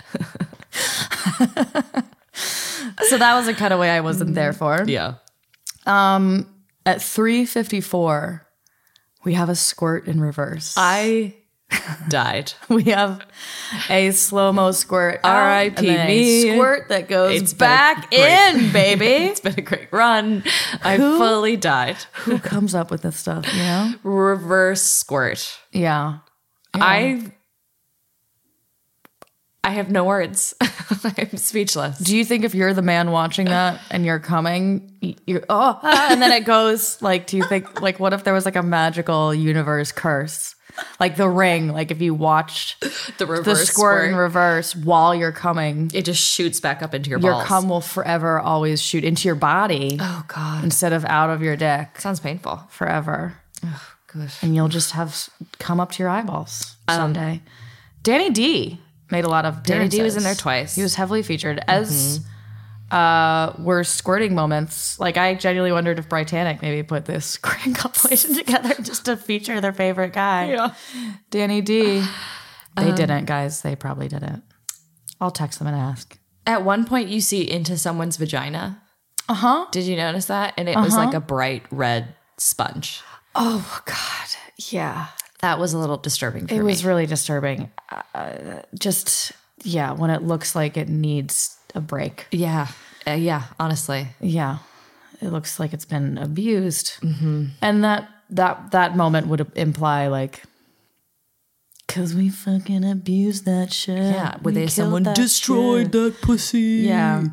Speaker 3: So that was a cutaway I wasn't there for.
Speaker 4: Yeah.
Speaker 3: At three fifty-four, we have a squirt in reverse.
Speaker 4: I died.
Speaker 3: We have a slow-mo squirt. out,
Speaker 4: R I P
Speaker 3: and then
Speaker 4: me.
Speaker 3: a squirt that goes
Speaker 4: It's been a
Speaker 3: back
Speaker 4: great-
Speaker 3: in, baby.
Speaker 4: It's been a great run. I fully died.
Speaker 3: Who comes up with this stuff, you know?
Speaker 4: Reverse squirt.
Speaker 3: Yeah.
Speaker 4: I I have no words. I'm speechless.
Speaker 3: Do you think if you're the man watching that and you're coming, you're oh, ah, and then it goes like, do you think like what if there was like a magical universe curse? Like The Ring, like if you watched
Speaker 4: the reverse
Speaker 3: the squirt in reverse while you're coming,
Speaker 4: it just shoots back up into your
Speaker 3: your
Speaker 4: balls.
Speaker 3: cum will forever always shoot into your body.
Speaker 4: Oh God.
Speaker 3: Instead of out of your dick
Speaker 4: Sounds painful.
Speaker 3: forever.
Speaker 4: Oh, gosh.
Speaker 3: And you'll just have come up to your eyeballs someday. Um, Danny D made a lot of
Speaker 4: Danny D was
Speaker 3: appearances.
Speaker 4: in there twice.
Speaker 3: He was heavily featured, as mm-hmm. uh, were squirting moments. Like, I genuinely wondered if Britannic maybe put this squirting compilation together just to feature their favorite guy.
Speaker 4: Yeah.
Speaker 3: Danny D. They
Speaker 4: um,
Speaker 3: didn't, guys. They probably didn't. I'll text them and ask.
Speaker 4: At one point, you see into someone's vagina.
Speaker 3: Uh-huh.
Speaker 4: Did you notice that? And it
Speaker 3: uh-huh.
Speaker 4: was like a bright red sponge.
Speaker 3: Oh, God. Yeah.
Speaker 4: That was a little disturbing for
Speaker 3: it
Speaker 4: me.
Speaker 3: It was really disturbing. Uh, just, yeah, when it looks like it needs a break.
Speaker 4: Yeah. Uh, yeah, honestly.
Speaker 3: Yeah. It looks like it's been abused. Mm-hmm. And that, that, that moment would imply, like, because we fucking abused that shit.
Speaker 4: Yeah. Where they someone
Speaker 3: that
Speaker 4: destroyed
Speaker 3: shit.
Speaker 4: that pussy.
Speaker 3: Yeah.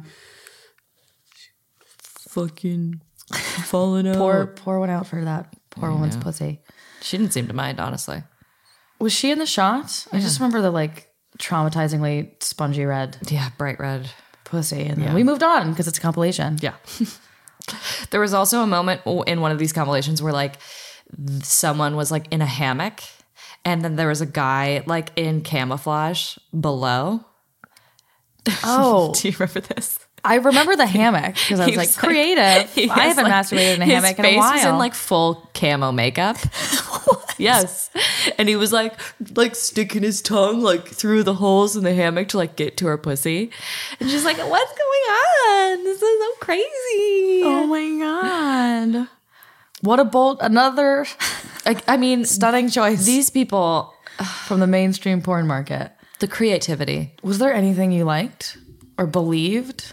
Speaker 4: Fucking falling out.
Speaker 3: Pour, pour one out for that poor woman's pussy.
Speaker 4: She didn't seem to mind, honestly.
Speaker 3: Was she in the shot? Yeah. I just remember the like traumatizingly spongy red.
Speaker 4: Yeah, bright red
Speaker 3: pussy. And yeah. then we moved on because it's a compilation.
Speaker 4: Yeah. There was also a moment in one of these compilations where like someone was like in a hammock and then there was a guy like in camouflage below.
Speaker 3: Oh.
Speaker 4: Do you remember this?
Speaker 3: I remember the hammock because I was, was like, creative.
Speaker 4: Like,
Speaker 3: I haven't
Speaker 4: like,
Speaker 3: masturbated in a hammock in a while.
Speaker 4: His face was in like full camo makeup. Yes. And he was like, like sticking his tongue like through the holes in the hammock to like get to her pussy. And she's like, what's going on? This is so crazy.
Speaker 3: Oh my God. What a bold, another,
Speaker 4: I, I mean,
Speaker 3: stunning choice.
Speaker 4: These people
Speaker 3: from the mainstream porn market.
Speaker 4: The creativity.
Speaker 3: Was there anything you liked or believed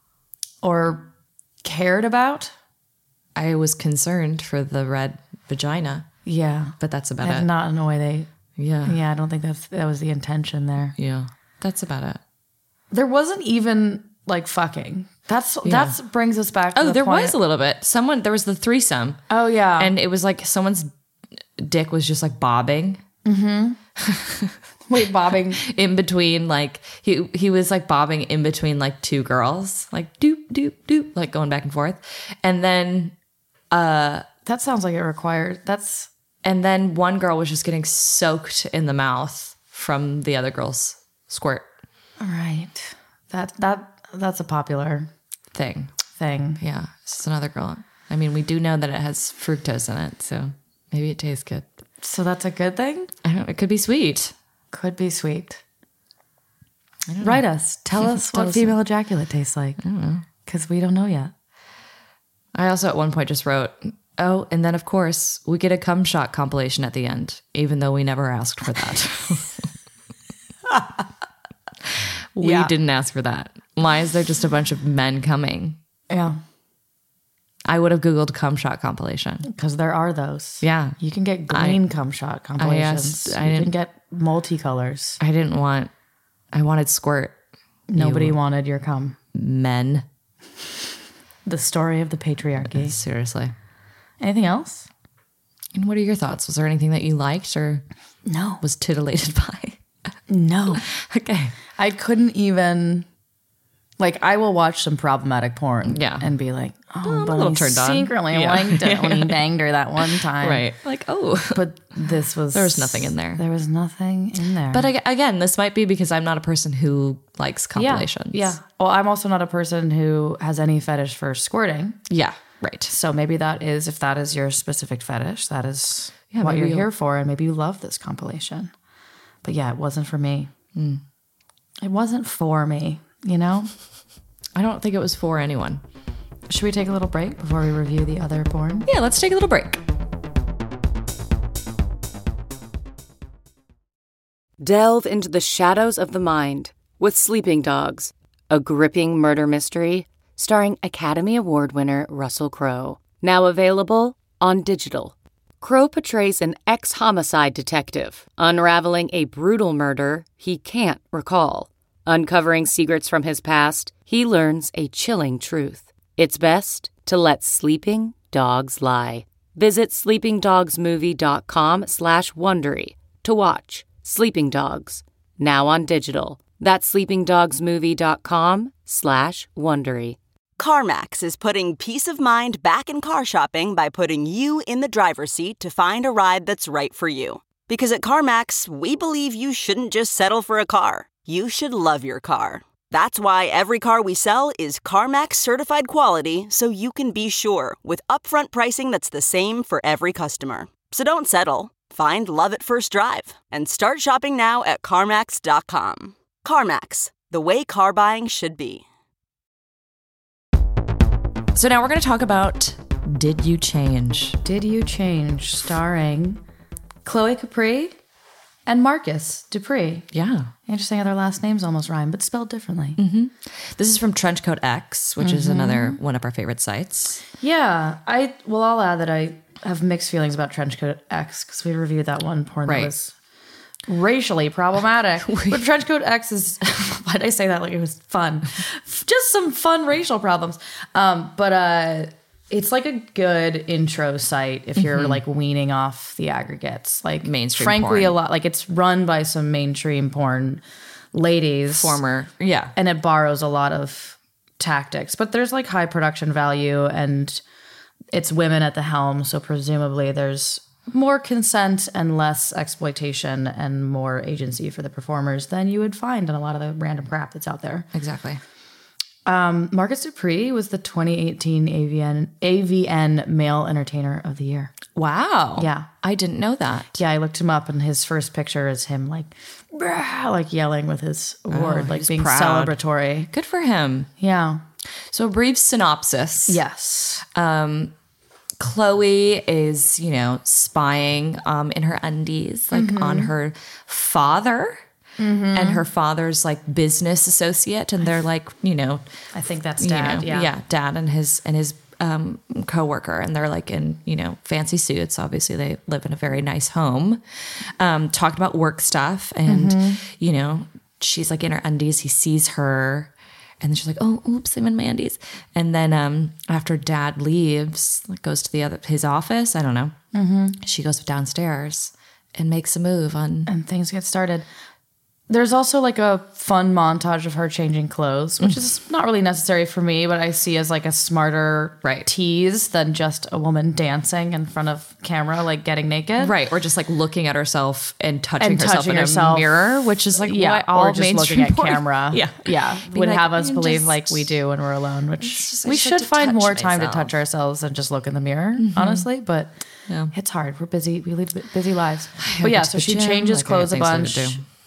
Speaker 3: or cared about?
Speaker 4: I was concerned for the red vagina.
Speaker 3: Yeah.
Speaker 4: But that's about
Speaker 3: that's
Speaker 4: it.
Speaker 3: Not in the way they...
Speaker 4: Yeah.
Speaker 3: Yeah, I don't think that's that was the intention there.
Speaker 4: Yeah. That's about it.
Speaker 3: There wasn't even, like, fucking. That's yeah. That's brings us back to
Speaker 4: Oh,
Speaker 3: the
Speaker 4: there
Speaker 3: point.
Speaker 4: was a little bit. Someone... There was the threesome.
Speaker 3: Oh, yeah.
Speaker 4: And it was like someone's dick was just, like, bobbing.
Speaker 3: Mm-hmm. Wait, bobbing
Speaker 4: in between, like he he was like bobbing in between like two girls, like doop doop doop, like going back and forth, and then uh,
Speaker 3: that sounds like it required. That's
Speaker 4: and then one girl was just getting soaked in the mouth from the other girl's squirt.
Speaker 3: All right, that that that's a popular
Speaker 4: thing.
Speaker 3: Thing,
Speaker 4: yeah. It's just another girl. I mean, we do know that it has fructose in it, so maybe it tastes good.
Speaker 3: So that's a good thing.
Speaker 4: I don't. It could be sweet.
Speaker 3: Could be sweet. Write us. Tell us
Speaker 4: Tell
Speaker 3: what
Speaker 4: us
Speaker 3: female ejaculate tastes like.
Speaker 4: I don't know.
Speaker 3: Because we don't know yet.
Speaker 4: I also at one point just wrote, oh, and then of course we get a cum shot compilation at the end, even though we never asked for that. We yeah. didn't ask for that. Why is there just a bunch of men coming?
Speaker 3: Yeah.
Speaker 4: I would have Googled cum shot compilation.
Speaker 3: Because there are those.
Speaker 4: Yeah.
Speaker 3: You can get green I, cum shot compilations. I asked, I you can get multicolors.
Speaker 4: I didn't want, I wanted squirt.
Speaker 3: Nobody you, wanted your cum.
Speaker 4: Men.
Speaker 3: The story of the patriarchy.
Speaker 4: Seriously.
Speaker 3: Anything else?
Speaker 4: And what are your thoughts? Was there anything that you liked or
Speaker 3: no
Speaker 4: was titillated by?
Speaker 3: No.
Speaker 4: Okay.
Speaker 3: I couldn't even... Like, I will watch some problematic porn
Speaker 4: yeah.
Speaker 3: and be like, oh,
Speaker 4: oh
Speaker 3: but
Speaker 4: I'm a little
Speaker 3: he
Speaker 4: turned on.
Speaker 3: secretly yeah. liked it when he banged her that one time.
Speaker 4: Right. Like, oh.
Speaker 3: But this was...
Speaker 4: There was nothing in there.
Speaker 3: There was nothing in there.
Speaker 4: But again, this might be because I'm not a person who likes compilations.
Speaker 3: Yeah. yeah. Well, I'm also not a person who has any fetish for squirting.
Speaker 4: Yeah. Right.
Speaker 3: So maybe that is, if that is your specific fetish, that is
Speaker 4: yeah,
Speaker 3: what you're here for. And maybe you love this compilation. But yeah, it wasn't for me.
Speaker 4: Mm.
Speaker 3: It wasn't for me, you know?
Speaker 4: I don't think it was for anyone.
Speaker 3: Should we take a little break before we review the other porn?
Speaker 4: Yeah, let's take a little break.
Speaker 5: Delve into the shadows of the mind with Sleeping Dogs, a gripping murder mystery starring Academy Award winner Russell Crowe. Now available on digital. Crowe portrays an ex-homicide detective unraveling a brutal murder he can't recall. Uncovering secrets from his past, he learns a chilling truth. It's best to let sleeping dogs lie. Visit sleepingdogsmovie.com slash Wondery to watch Sleeping Dogs, now on digital. That's sleepingdogsmovie.com slash Wondery.
Speaker 6: CarMax is putting peace of mind back in car shopping by putting you in the driver's seat to find a ride that's right for you. Because at CarMax, we believe you shouldn't just settle for a car. You should love your car. That's why every car we sell is CarMax certified quality, so you can be sure with upfront pricing that's the same for every customer. So don't settle. Find love at first drive and start shopping now at CarMax dot com. CarMax, the way car buying should be.
Speaker 4: So now we're going to talk about Did You Change?
Speaker 3: Did You Change? Starring Chloe Capri and Marcus Dupree.
Speaker 4: Yeah.
Speaker 3: Interesting how their last names almost rhyme, but spelled differently.
Speaker 4: Mm-hmm. This is from Trenchcoat X, which mm-hmm. is another one of our favorite sites.
Speaker 3: Yeah. I Well, I'll add that I have mixed feelings about Trenchcoat X because we reviewed that one porn
Speaker 4: right.
Speaker 3: that was racially problematic. But Trenchcoat X is, why did I say that like it was fun? Just some fun racial problems. Um, but uh, it's like a good intro site if you're mm-hmm. like weaning off the aggregates. Like
Speaker 4: mainstream
Speaker 3: frankly,
Speaker 4: porn.
Speaker 3: a lot, like it's run by some mainstream porn ladies.
Speaker 4: Former, yeah.
Speaker 3: And it borrows a lot of tactics. But there's like high production value and it's women at the helm. So presumably there's more consent and less exploitation and more agency for the performers than you would find in a lot of the random crap that's out there.
Speaker 4: Exactly.
Speaker 3: Um, Marcus Dupree was the twenty eighteen A V N A V N Male Entertainer of the Year.
Speaker 4: Wow.
Speaker 3: Yeah.
Speaker 4: I didn't know that.
Speaker 3: Yeah, I looked him up and his first picture is him like, brah, like yelling with his award,
Speaker 4: Oh,
Speaker 3: like
Speaker 4: he's
Speaker 3: being
Speaker 4: proud.
Speaker 3: celebratory.
Speaker 4: Good for him.
Speaker 3: Yeah.
Speaker 4: So a brief synopsis.
Speaker 3: Yes.
Speaker 4: Um, Chloe is, you know, spying um, in her undies, like mm-hmm. on her father mm-hmm. and her father's like business associate. And they're like, you know,
Speaker 3: I think that's dad.
Speaker 4: You know,
Speaker 3: yeah.
Speaker 4: Yeah. Dad and his, and his um, coworker. And they're like in, you know, fancy suits. Obviously they live in a very nice home. Um, talked about work stuff and, mm-hmm. you know, she's like in her undies. He sees her. And then she's like, oh, oops, I'm in my undies. And then um, after dad leaves, like goes to the other his office, I don't know. Mm-hmm. She goes downstairs and makes a move on.
Speaker 3: And things get started. There's also like a fun montage of her changing clothes, which is not really necessary for me, but I see as like a smarter
Speaker 4: right.
Speaker 3: tease than just a woman dancing in front of camera, like getting naked.
Speaker 4: Right. Or just like looking at herself and touching
Speaker 3: and
Speaker 4: herself
Speaker 3: touching
Speaker 4: in
Speaker 3: herself.
Speaker 4: a mirror, which is like
Speaker 3: yeah,
Speaker 4: what all
Speaker 3: or just looking at
Speaker 4: porn.
Speaker 3: camera.
Speaker 4: Yeah.
Speaker 3: Yeah.
Speaker 4: Being
Speaker 3: Would
Speaker 4: like,
Speaker 3: have us believe
Speaker 4: just,
Speaker 3: like we do when we're alone, which
Speaker 4: just,
Speaker 3: we should find more time
Speaker 4: myself.
Speaker 3: to touch ourselves and just look in the mirror, mm-hmm. honestly. But yeah. it's hard. We're busy. We lead busy lives. But yeah, so she
Speaker 4: gym,
Speaker 3: changes
Speaker 4: like
Speaker 3: clothes a bunch.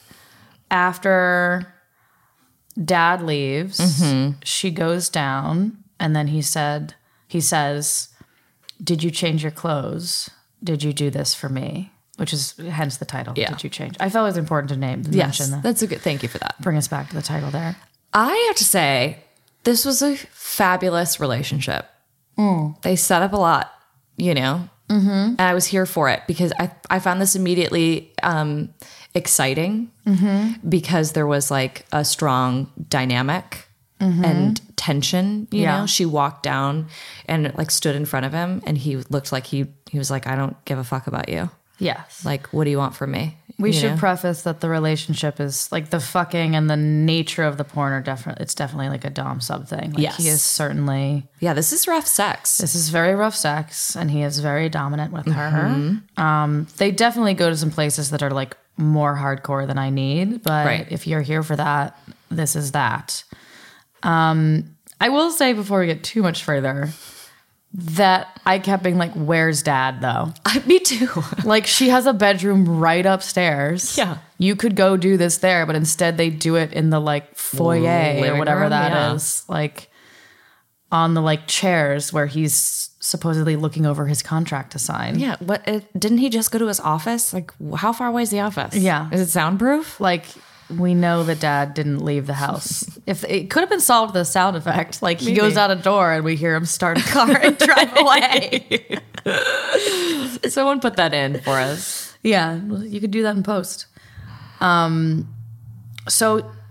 Speaker 3: After dad leaves, mm-hmm. she goes down, and then he said, he says, did you change your clothes? Did you do this for me? Which is hence the title.
Speaker 4: Yeah.
Speaker 3: Did you change? I felt it was important to name, to
Speaker 4: yes,
Speaker 3: mention that.
Speaker 4: That's a good, thank you for that.
Speaker 3: Bring us back to the title there.
Speaker 4: I have to say, this was a fabulous relationship. Mm. They set up a lot, you know, mm-hmm. and I was here for it because I, I found this immediately um, exciting mm-hmm. because there was like a strong dynamic mm-hmm. and tension, you
Speaker 3: yeah.
Speaker 4: know. She walked down and like stood in front of him and he looked like he, he was like, I don't give a fuck about you.
Speaker 3: Yes.
Speaker 4: Like, what do you want from me?
Speaker 3: We
Speaker 4: you
Speaker 3: should
Speaker 4: know?
Speaker 3: preface that the relationship is like the fucking and the nature of the porn are definitely, it's definitely like a dom sub thing. Like
Speaker 4: yes.
Speaker 3: he is certainly.
Speaker 4: Yeah, this is rough sex.
Speaker 3: This is very rough sex and he is very dominant with her.
Speaker 4: Mm-hmm.
Speaker 3: Um, they definitely go to some places that are like more hardcore than I need. But
Speaker 4: right.
Speaker 3: if you're here for that, this is that. Um, I will say before we get too much further that I kept being like, where's dad though?
Speaker 4: Me too.
Speaker 3: Like she has a bedroom right upstairs.
Speaker 4: Yeah.
Speaker 3: You could go do this there, but instead they do it in the like foyer
Speaker 4: Living
Speaker 3: or whatever
Speaker 4: room,
Speaker 3: that
Speaker 4: yeah.
Speaker 3: is. Like on the like chairs where he's supposedly looking over his contract to sign.
Speaker 4: Yeah. What it, didn't he just go to his office? Like how far away is the office?
Speaker 3: Yeah.
Speaker 4: Is it soundproof?
Speaker 3: Like we know that dad didn't leave the house. If it could have been solved with a sound effect, like he
Speaker 4: Maybe.
Speaker 3: goes out a door and we hear him start a car and drive away.
Speaker 4: Someone put that in for us.
Speaker 3: Yeah, well, you could do that in post. Um, so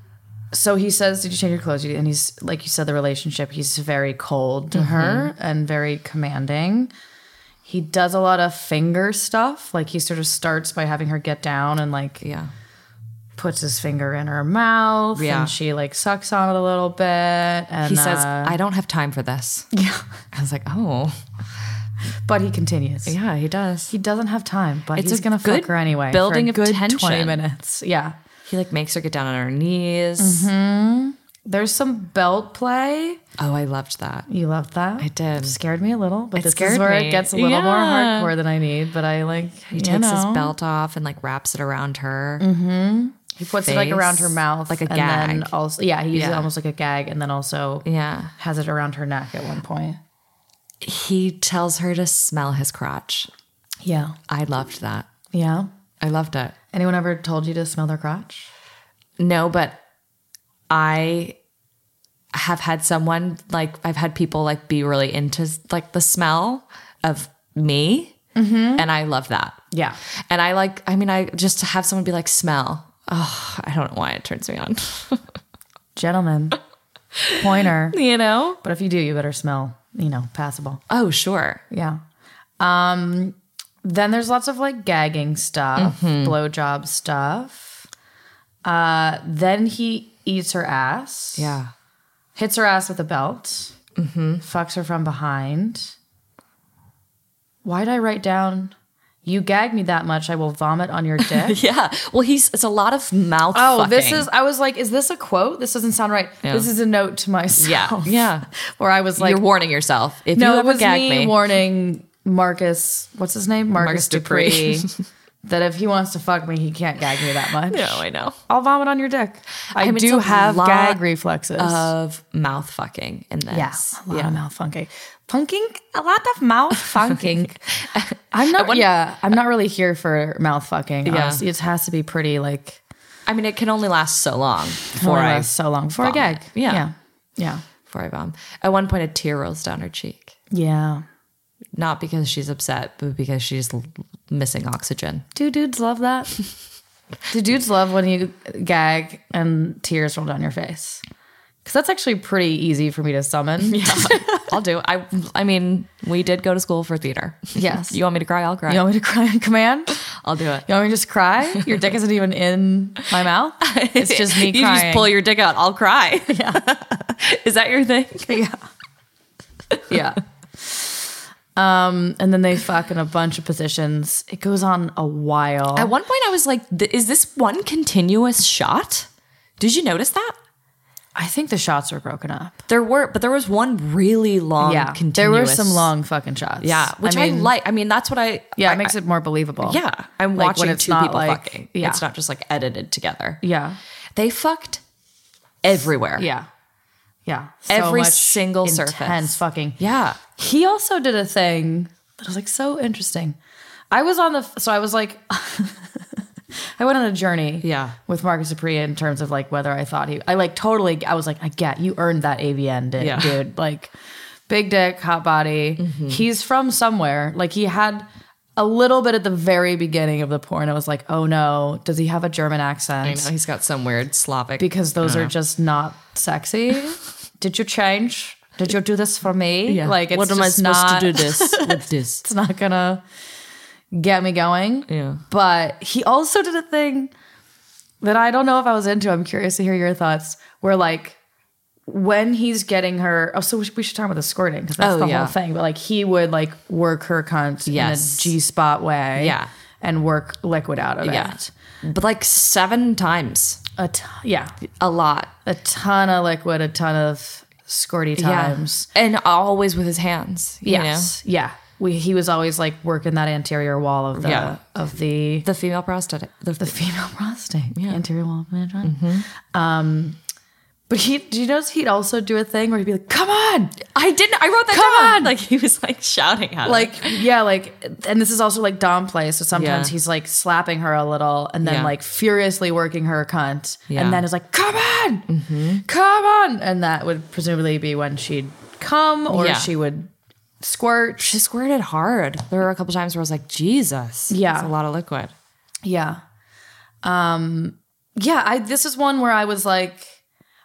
Speaker 3: so he says, did you change your clothes? And he's, like you said, the relationship, he's very cold to her and very commanding. He does a lot of finger stuff. Like he sort of starts by having her get down and like
Speaker 4: Yeah.
Speaker 3: puts his finger in her mouth.
Speaker 4: Yeah.
Speaker 3: And she like sucks on it a little bit. And
Speaker 4: He says,
Speaker 3: uh,
Speaker 4: I don't have time for this.
Speaker 3: yeah.
Speaker 4: I was like, oh.
Speaker 3: But he continues.
Speaker 4: Yeah, he does.
Speaker 3: He doesn't have time, but
Speaker 4: It's
Speaker 3: he's
Speaker 4: a
Speaker 3: gonna
Speaker 4: good
Speaker 3: fuck her anyway.
Speaker 4: building
Speaker 3: for a
Speaker 4: of
Speaker 3: good
Speaker 4: tension.
Speaker 3: twenty minutes. Yeah.
Speaker 4: He like makes her get down on her knees.
Speaker 3: There's some belt play.
Speaker 4: Oh, I loved that.
Speaker 3: You loved that.
Speaker 4: I did.
Speaker 3: It scared me a little, but
Speaker 4: It
Speaker 3: this is
Speaker 4: scared
Speaker 3: where
Speaker 4: me.
Speaker 3: it gets a little more
Speaker 4: Yeah.
Speaker 3: hardcore than I need. But I like
Speaker 4: He
Speaker 3: you
Speaker 4: takes his
Speaker 3: know.
Speaker 4: belt off and like wraps it around her.
Speaker 3: He puts it like
Speaker 4: face,
Speaker 3: around her mouth,
Speaker 4: like a
Speaker 3: and then
Speaker 4: gag.
Speaker 3: also, yeah, he uses it
Speaker 4: Yeah.
Speaker 3: almost like a gag, and then also
Speaker 4: Yeah.
Speaker 3: has it around her neck at one point.
Speaker 4: He tells her to smell his crotch.
Speaker 3: Yeah,
Speaker 4: I loved that.
Speaker 3: yeah.
Speaker 4: I loved it.
Speaker 3: Anyone ever told you to smell their crotch?
Speaker 4: No, but I have had someone like I've had people like be really into like the smell of me, and I love that.
Speaker 3: Yeah,
Speaker 4: And I like, I mean, I just to have someone be like, smell. Oh, I don't know why it turns me on.
Speaker 3: gentlemen, pointer.
Speaker 4: You know?
Speaker 3: But if you do, you better smell, you know, passable.
Speaker 4: Oh, sure.
Speaker 3: Yeah. Um, then there's lots of like gagging stuff, blowjob stuff. Uh, then he eats her ass.
Speaker 4: Yeah.
Speaker 3: Hits her ass with a belt. Mm-hmm. Fucks her from behind. Why'd I write down, you gag me that much, I will vomit on your dick?
Speaker 4: Yeah. Well, he's, it's a lot of mouth
Speaker 3: Oh,
Speaker 4: fucking.
Speaker 3: this is, I was like, is this a quote? This doesn't sound right.
Speaker 4: Yeah.
Speaker 3: This is a note to
Speaker 4: Yeah.
Speaker 3: myself.
Speaker 4: Yeah.
Speaker 3: Where I was like,
Speaker 4: You're warning yourself. If
Speaker 3: no,
Speaker 4: you
Speaker 3: it
Speaker 4: ever
Speaker 3: was
Speaker 4: gag
Speaker 3: me,
Speaker 4: me,
Speaker 3: warning Marcus, what's his name? Marcus,
Speaker 4: Marcus
Speaker 3: Dupree.
Speaker 4: Dupree.
Speaker 3: That if he wants to fuck me, he can't gag me that much.
Speaker 4: no, I know.
Speaker 3: I'll vomit on your dick. I,
Speaker 4: mean, it's
Speaker 3: do
Speaker 4: a
Speaker 3: have
Speaker 4: lot
Speaker 3: gag reflexes.
Speaker 4: Of mouth fucking in this.
Speaker 3: Yes, a lot of mouth funking. Funking? A lot of mouth funking. I'm not, yeah, I'm not really here for mouth fucking.
Speaker 4: Yeah.
Speaker 3: Honestly. It has to be pretty like,
Speaker 4: I mean, it can only last so long before
Speaker 3: only
Speaker 4: I,
Speaker 3: lasts so long. For a
Speaker 4: vomit.
Speaker 3: gag.
Speaker 4: Yeah.
Speaker 3: Yeah. Yeah.
Speaker 4: before I vom. At one point, a tear rolls down her cheek.
Speaker 3: Yeah.
Speaker 4: Not because she's upset, but because she's l- missing oxygen.
Speaker 3: Do dudes love that? Do dudes love when you gag and tears roll down your face? Because that's actually pretty easy for me to summon.
Speaker 4: Yeah, I'll do. I I mean, we did go to school for theater.
Speaker 3: Yes.
Speaker 4: You want me to cry? I'll cry.
Speaker 3: You want me to cry on command?
Speaker 4: I'll do it.
Speaker 3: You want me to just cry? Your dick isn't even in my mouth. It's just me
Speaker 4: you
Speaker 3: crying.
Speaker 4: just pull your dick out. I'll cry. Yeah. Is that your thing?
Speaker 3: Yeah. Yeah. Um, and then they fuck in a bunch of positions. It goes on a while.
Speaker 4: At one point, I was like, "Th- "Is this one continuous shot?" Did you notice that?
Speaker 3: I think the shots were broken up.
Speaker 4: There were, but there was one really long.
Speaker 3: Yeah,
Speaker 4: continuous.
Speaker 3: there were some long fucking shots.
Speaker 4: Yeah, which I,
Speaker 3: mean,
Speaker 4: like. I mean, that's what I.
Speaker 3: Yeah,
Speaker 4: I,
Speaker 3: it makes it more believable.
Speaker 4: Yeah, I'm
Speaker 3: Like,
Speaker 4: watching
Speaker 3: when it's
Speaker 4: two
Speaker 3: not
Speaker 4: people
Speaker 3: like-
Speaker 4: fucking.
Speaker 3: yeah.
Speaker 4: It's not just like edited together.
Speaker 3: Yeah.
Speaker 4: They fucked everywhere.
Speaker 3: Yeah. Yeah.
Speaker 4: Every
Speaker 3: much
Speaker 4: single
Speaker 3: intense
Speaker 4: surface.
Speaker 3: fucking.
Speaker 4: Yeah.
Speaker 3: He also did a thing that was like so interesting. I was on the, so I was like, I went on a journey
Speaker 4: Yeah.
Speaker 3: with Marcus Dupree in terms of like whether I thought he, I like totally, I was like, I get, you earned that A V N, dude.
Speaker 4: Yeah.
Speaker 3: dude. Like big dick, hot body. He's from somewhere. Like he had a little bit at the very beginning of the porn. I was like, oh no, does he have a German accent?
Speaker 4: I know he's got some weird Slavic.
Speaker 3: Because those are just not sexy. Did you change? Did you do this for me?
Speaker 4: Yeah.
Speaker 3: Like, it's
Speaker 4: what am I
Speaker 3: just
Speaker 4: supposed
Speaker 3: not,
Speaker 4: to do this with this?
Speaker 3: It's not gonna get me going.
Speaker 4: Yeah.
Speaker 3: But he also did a thing that I don't know if I was into. I'm curious to hear your thoughts. Where like when he's getting her, oh, so we should, we should talk about the squirting because that's
Speaker 4: Oh,
Speaker 3: the
Speaker 4: yeah.
Speaker 3: whole thing. But like he would like work her cunt
Speaker 4: Yes.
Speaker 3: in a G spot way,
Speaker 4: Yeah.
Speaker 3: and work liquid out of
Speaker 4: Yeah.
Speaker 3: it.
Speaker 4: But like seven times.
Speaker 3: A t- yeah,
Speaker 4: A lot.
Speaker 3: a ton of liquid, a ton of squirty times.
Speaker 4: Yeah. And always with his hands. You
Speaker 3: Yes. Yeah. We he was always like working that anterior wall of the
Speaker 4: Yeah.
Speaker 3: of the
Speaker 4: know? The female prostate. The,
Speaker 3: the female prostate. Yeah. Anterior wall of the vagina. Um but he did you notice he'd also do a thing where he'd be like, come on!
Speaker 4: I didn't. I wrote that
Speaker 3: Come
Speaker 4: down.
Speaker 3: on!
Speaker 4: Like he was like shouting at her.
Speaker 3: Like, yeah, like and this is also like Dom play. So sometimes
Speaker 4: Yeah.
Speaker 3: he's like slapping her a little and then
Speaker 4: Yeah.
Speaker 3: like furiously working her cunt.
Speaker 4: Yeah.
Speaker 3: And then is like, come on! Come on! And that would presumably be when she'd come or
Speaker 4: Yeah.
Speaker 3: she would squirt.
Speaker 4: she squirted hard. There were a couple times where I was like, Jesus.
Speaker 3: Yeah.
Speaker 4: That's a lot of liquid.
Speaker 3: Yeah. Um yeah, I this is one where I was like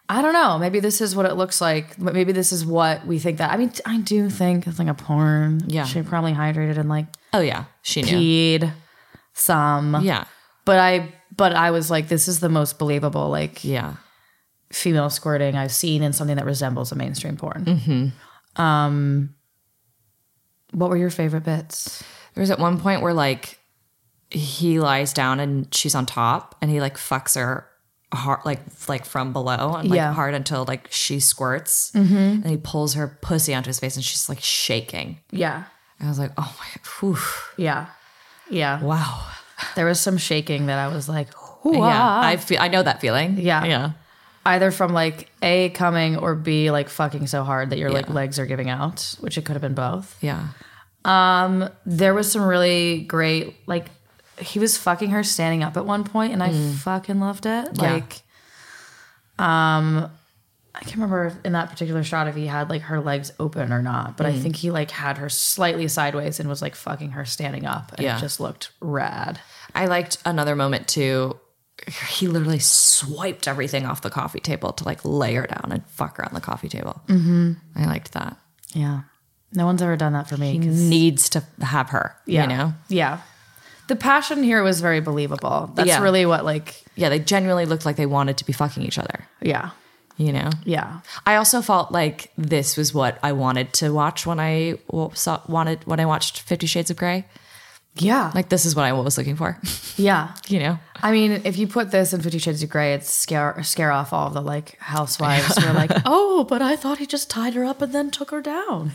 Speaker 3: I don't know. Maybe this is what it looks like. But maybe this is what we think that. I mean, I do think it's like a porn.
Speaker 4: Yeah.
Speaker 3: She probably hydrated and like
Speaker 4: Oh yeah, she knew.
Speaker 3: peed some.
Speaker 4: Yeah,
Speaker 3: But I but I was like, this is the most believable like
Speaker 4: yeah.
Speaker 3: female squirting I've seen in something that resembles a mainstream porn. Mm-hmm. Um, what were your favorite bits?
Speaker 4: There was at one point where like he lies down and she's on top, and he like fucks her hard, like like from below and like
Speaker 3: Yeah.
Speaker 4: hard until like she squirts, mm-hmm. and he pulls her pussy onto his face, and she's like shaking.
Speaker 3: Yeah.
Speaker 4: And I was like, oh my, whew,
Speaker 3: Yeah. Yeah.
Speaker 4: wow.
Speaker 3: There was some shaking that I was like,
Speaker 4: Yeah, I feel I know that feeling.
Speaker 3: Yeah.
Speaker 4: yeah,
Speaker 3: either from like A, coming, or B, like fucking so hard that your like
Speaker 4: Yeah.
Speaker 3: legs are giving out, which it could have been both.
Speaker 4: yeah.
Speaker 3: Um, there was some really great, like, he was fucking her standing up at one point, and I fucking loved it.
Speaker 4: Yeah.
Speaker 3: Like, um, I can't remember in that particular shot if he had like her legs open or not, but I think he like had her slightly sideways and was like fucking her standing up, and
Speaker 4: Yeah.
Speaker 3: it just looked rad.
Speaker 4: I liked another moment too. He literally swiped everything off the coffee table to like lay her down and fuck her on the coffee table. Mm-hmm. I liked that.
Speaker 3: Yeah. No one's ever done that for me.
Speaker 4: He
Speaker 3: 'cause-
Speaker 4: needs to have her.
Speaker 3: yeah.
Speaker 4: You know.
Speaker 3: Yeah. The passion here was very believable. That's
Speaker 4: Yeah.
Speaker 3: really what like,
Speaker 4: Yeah, they genuinely looked like they wanted to be fucking each other.
Speaker 3: yeah.
Speaker 4: You know.
Speaker 3: Yeah.
Speaker 4: I also felt like this was what I wanted to watch when I w- saw wanted when I watched Fifty Shades of Grey.
Speaker 3: Yeah.
Speaker 4: Like this is what I was looking for.
Speaker 3: yeah.
Speaker 4: You know.
Speaker 3: I mean, if you put this in Fifty Shades of Grey, it's scare scare off all of the like housewives who are like, oh, but I thought he just tied her up and then took her down.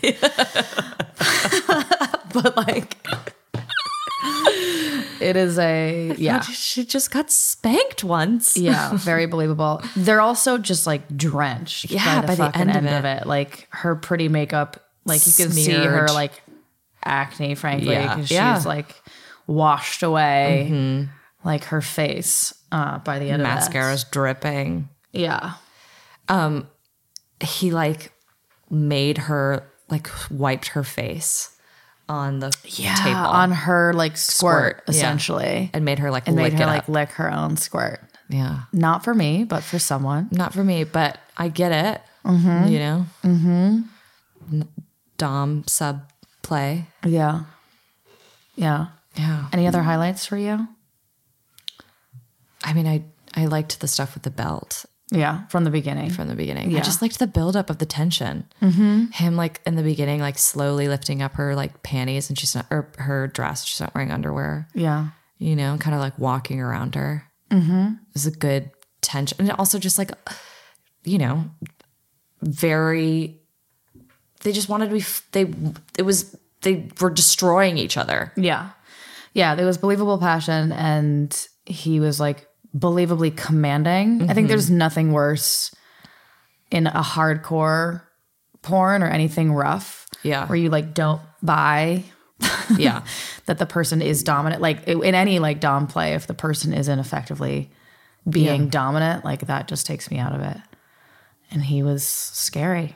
Speaker 3: But like, it is a yeah,
Speaker 4: She just got spanked once.
Speaker 3: yeah, very believable. They're also just like drenched
Speaker 4: Yeah,
Speaker 3: by the
Speaker 4: by the
Speaker 3: fucking
Speaker 4: end
Speaker 3: end,
Speaker 4: of
Speaker 3: of it. Like her pretty makeup, like you can see her
Speaker 4: Smeared.
Speaker 3: like acne, frankly,
Speaker 4: Yeah.
Speaker 3: because
Speaker 4: Yeah.
Speaker 3: she's like washed away, like her face uh, by the end of it.
Speaker 4: Mascara's dripping.
Speaker 3: Yeah.
Speaker 4: He like made her like wiped her face on the
Speaker 3: Yeah,
Speaker 4: table
Speaker 3: on her like squirt,
Speaker 4: Squirt, yeah.
Speaker 3: essentially,
Speaker 4: and made her like
Speaker 3: and
Speaker 4: lick
Speaker 3: made her
Speaker 4: it
Speaker 3: like
Speaker 4: up.
Speaker 3: lick her own squirt.
Speaker 4: Yeah,
Speaker 3: Not for me, but for someone.
Speaker 4: not for me, but I get it. Mm-hmm. You know, mm-hmm. Dom sub play.
Speaker 3: Yeah, yeah.
Speaker 4: Yeah,
Speaker 3: Any other highlights for you?
Speaker 4: I mean, I I liked the stuff with the belt
Speaker 3: Yeah, from the beginning.
Speaker 4: from the beginning.
Speaker 3: Yeah.
Speaker 4: I just liked the buildup of the tension. Mm-hmm. Him like in the beginning, like slowly lifting up her like panties, and she's not, or her dress. She's not wearing underwear.
Speaker 3: Yeah,
Speaker 4: You know, kind of like walking around her. Mm-hmm. It was a good tension, and also just like, you know, very. They just wanted to be. They it was they were destroying each other.
Speaker 3: yeah, yeah. There was believable passion, and he was like believably commanding. I think there's nothing worse in a hardcore porn or anything rough.
Speaker 4: Yeah.
Speaker 3: where you like don't buy
Speaker 4: Yeah,
Speaker 3: that the person is dominant. Like in any like dom play, if the person isn't effectively being dominant, like that just takes me out of it. And he was scary.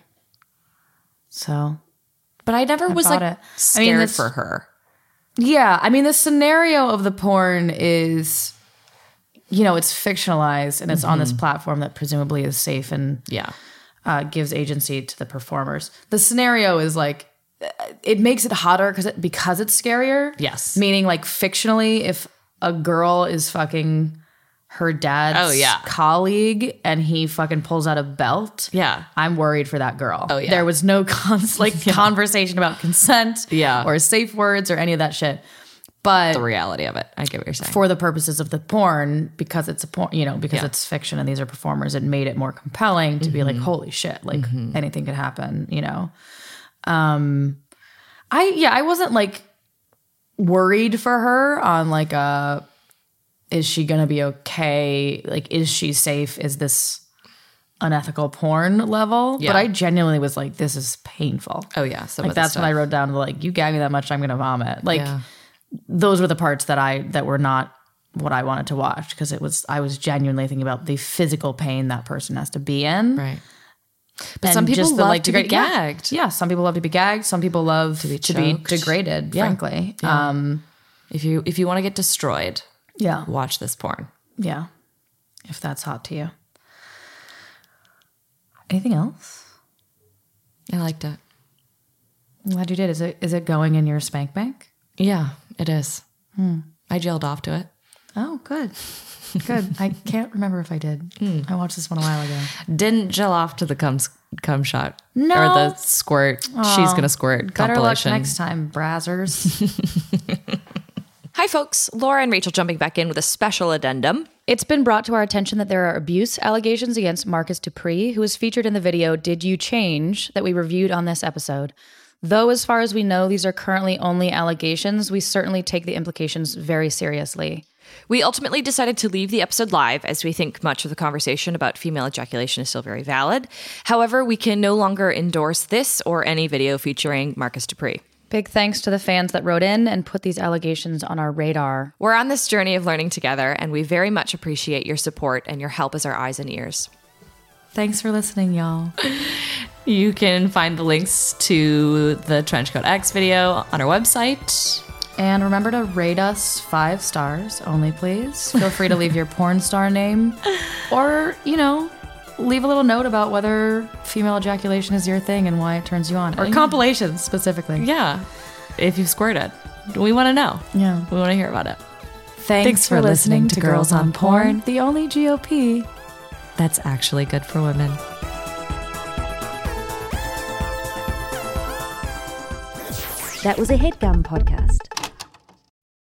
Speaker 3: So
Speaker 4: but I never was
Speaker 3: bought
Speaker 4: like
Speaker 3: it. I
Speaker 4: scared
Speaker 3: mean, this-
Speaker 4: for her.
Speaker 3: yeah, I mean the scenario of the porn is, you know, it's fictionalized and it's on this platform that presumably is safe and
Speaker 4: Yeah,
Speaker 3: uh, gives agency to the performers. The scenario is like, it makes it hotter because it, because it's scarier.
Speaker 4: Yes.
Speaker 3: Meaning like fictionally, if a girl is fucking her dad's
Speaker 4: Oh, yeah.
Speaker 3: colleague and he fucking pulls out a belt.
Speaker 4: Yeah.
Speaker 3: I'm worried for that girl.
Speaker 4: Oh, yeah.
Speaker 3: There was no cons- like conversation about consent
Speaker 4: Yeah.
Speaker 3: or safe words or any of that shit. But
Speaker 4: the reality of it. I get what you're saying.
Speaker 3: for the purposes of the porn, because it's a porn, you know, because
Speaker 4: Yeah.
Speaker 3: it's fiction and these are performers, it made it more compelling to be like, holy shit, like anything could happen, you know. Um, I yeah, I wasn't like worried for her on like a, is she gonna be okay? Like, is she safe? Is this unethical porn level?
Speaker 4: Yeah.
Speaker 3: But I genuinely was like, this is painful.
Speaker 4: oh yeah, some
Speaker 3: Like
Speaker 4: of the
Speaker 3: that's
Speaker 4: stuff.
Speaker 3: when I wrote down like, you gag me that much, I'm gonna vomit. Like
Speaker 4: Yeah.
Speaker 3: those were the parts that I that were not what I wanted to watch because it was I was genuinely thinking about the physical pain that person has to be in.
Speaker 4: Right. But
Speaker 3: And
Speaker 4: some people
Speaker 3: just the,
Speaker 4: love
Speaker 3: like,
Speaker 4: to be
Speaker 3: degrade- yeah.
Speaker 4: gagged.
Speaker 3: Yeah, some people love to be gagged. Some people love to be,
Speaker 4: choked.
Speaker 3: degraded.
Speaker 4: Yeah.
Speaker 3: Frankly,
Speaker 4: Yeah.
Speaker 3: um,
Speaker 4: If you if you want to get destroyed,
Speaker 3: yeah,
Speaker 4: watch this porn.
Speaker 3: yeah. If that's hot to you. Anything else?
Speaker 4: I liked it.
Speaker 3: I'm glad you did. Is it is it going in your spank bank?
Speaker 4: Yeah, it is. Hmm. I jailed off to it.
Speaker 3: Oh, good. Good. I can't remember if I did. Mm. I watched this one a while ago.
Speaker 4: Didn't gel off to the cum, cum shot.
Speaker 3: No.
Speaker 4: Or the squirt. Aww. She's going to squirt
Speaker 3: Better
Speaker 4: compilation.
Speaker 3: luck next time, Brazzers.
Speaker 7: Hi, folks. Laura and Rachel jumping back in with a special addendum.
Speaker 3: It's been brought to our attention that there are abuse allegations against Marcus Dupree, who was featured in the video Did You Change that we reviewed on this episode. Though, as far as we know, these are currently only allegations, we certainly take the implications very seriously.
Speaker 7: We ultimately decided to leave the episode live as we think much of the conversation about female ejaculation is still very valid. However, we can no longer endorse this or any video featuring Marcus Dupree.
Speaker 3: Big thanks to the fans that wrote in and put these allegations on our radar.
Speaker 7: We're on this journey of learning together, and we very much appreciate your support and your help as our eyes and ears.
Speaker 3: Thanks for listening, y'all.
Speaker 4: You can find the links to the Trenchcoat X video on our website.
Speaker 3: And remember to rate us five stars only, please. Feel free to leave your porn star name or, you know, leave a little note about whether female ejaculation is your thing and why it turns you on. Or
Speaker 4: yeah.
Speaker 3: compilations, specifically.
Speaker 4: Yeah. If you've squirted. We want to know.
Speaker 3: Yeah.
Speaker 4: We want to hear about it.
Speaker 3: Thanks, Thanks for, for listening, listening to Girls on Porn, the only G O P
Speaker 4: that's actually good for women.
Speaker 8: That was a HeadGum podcast.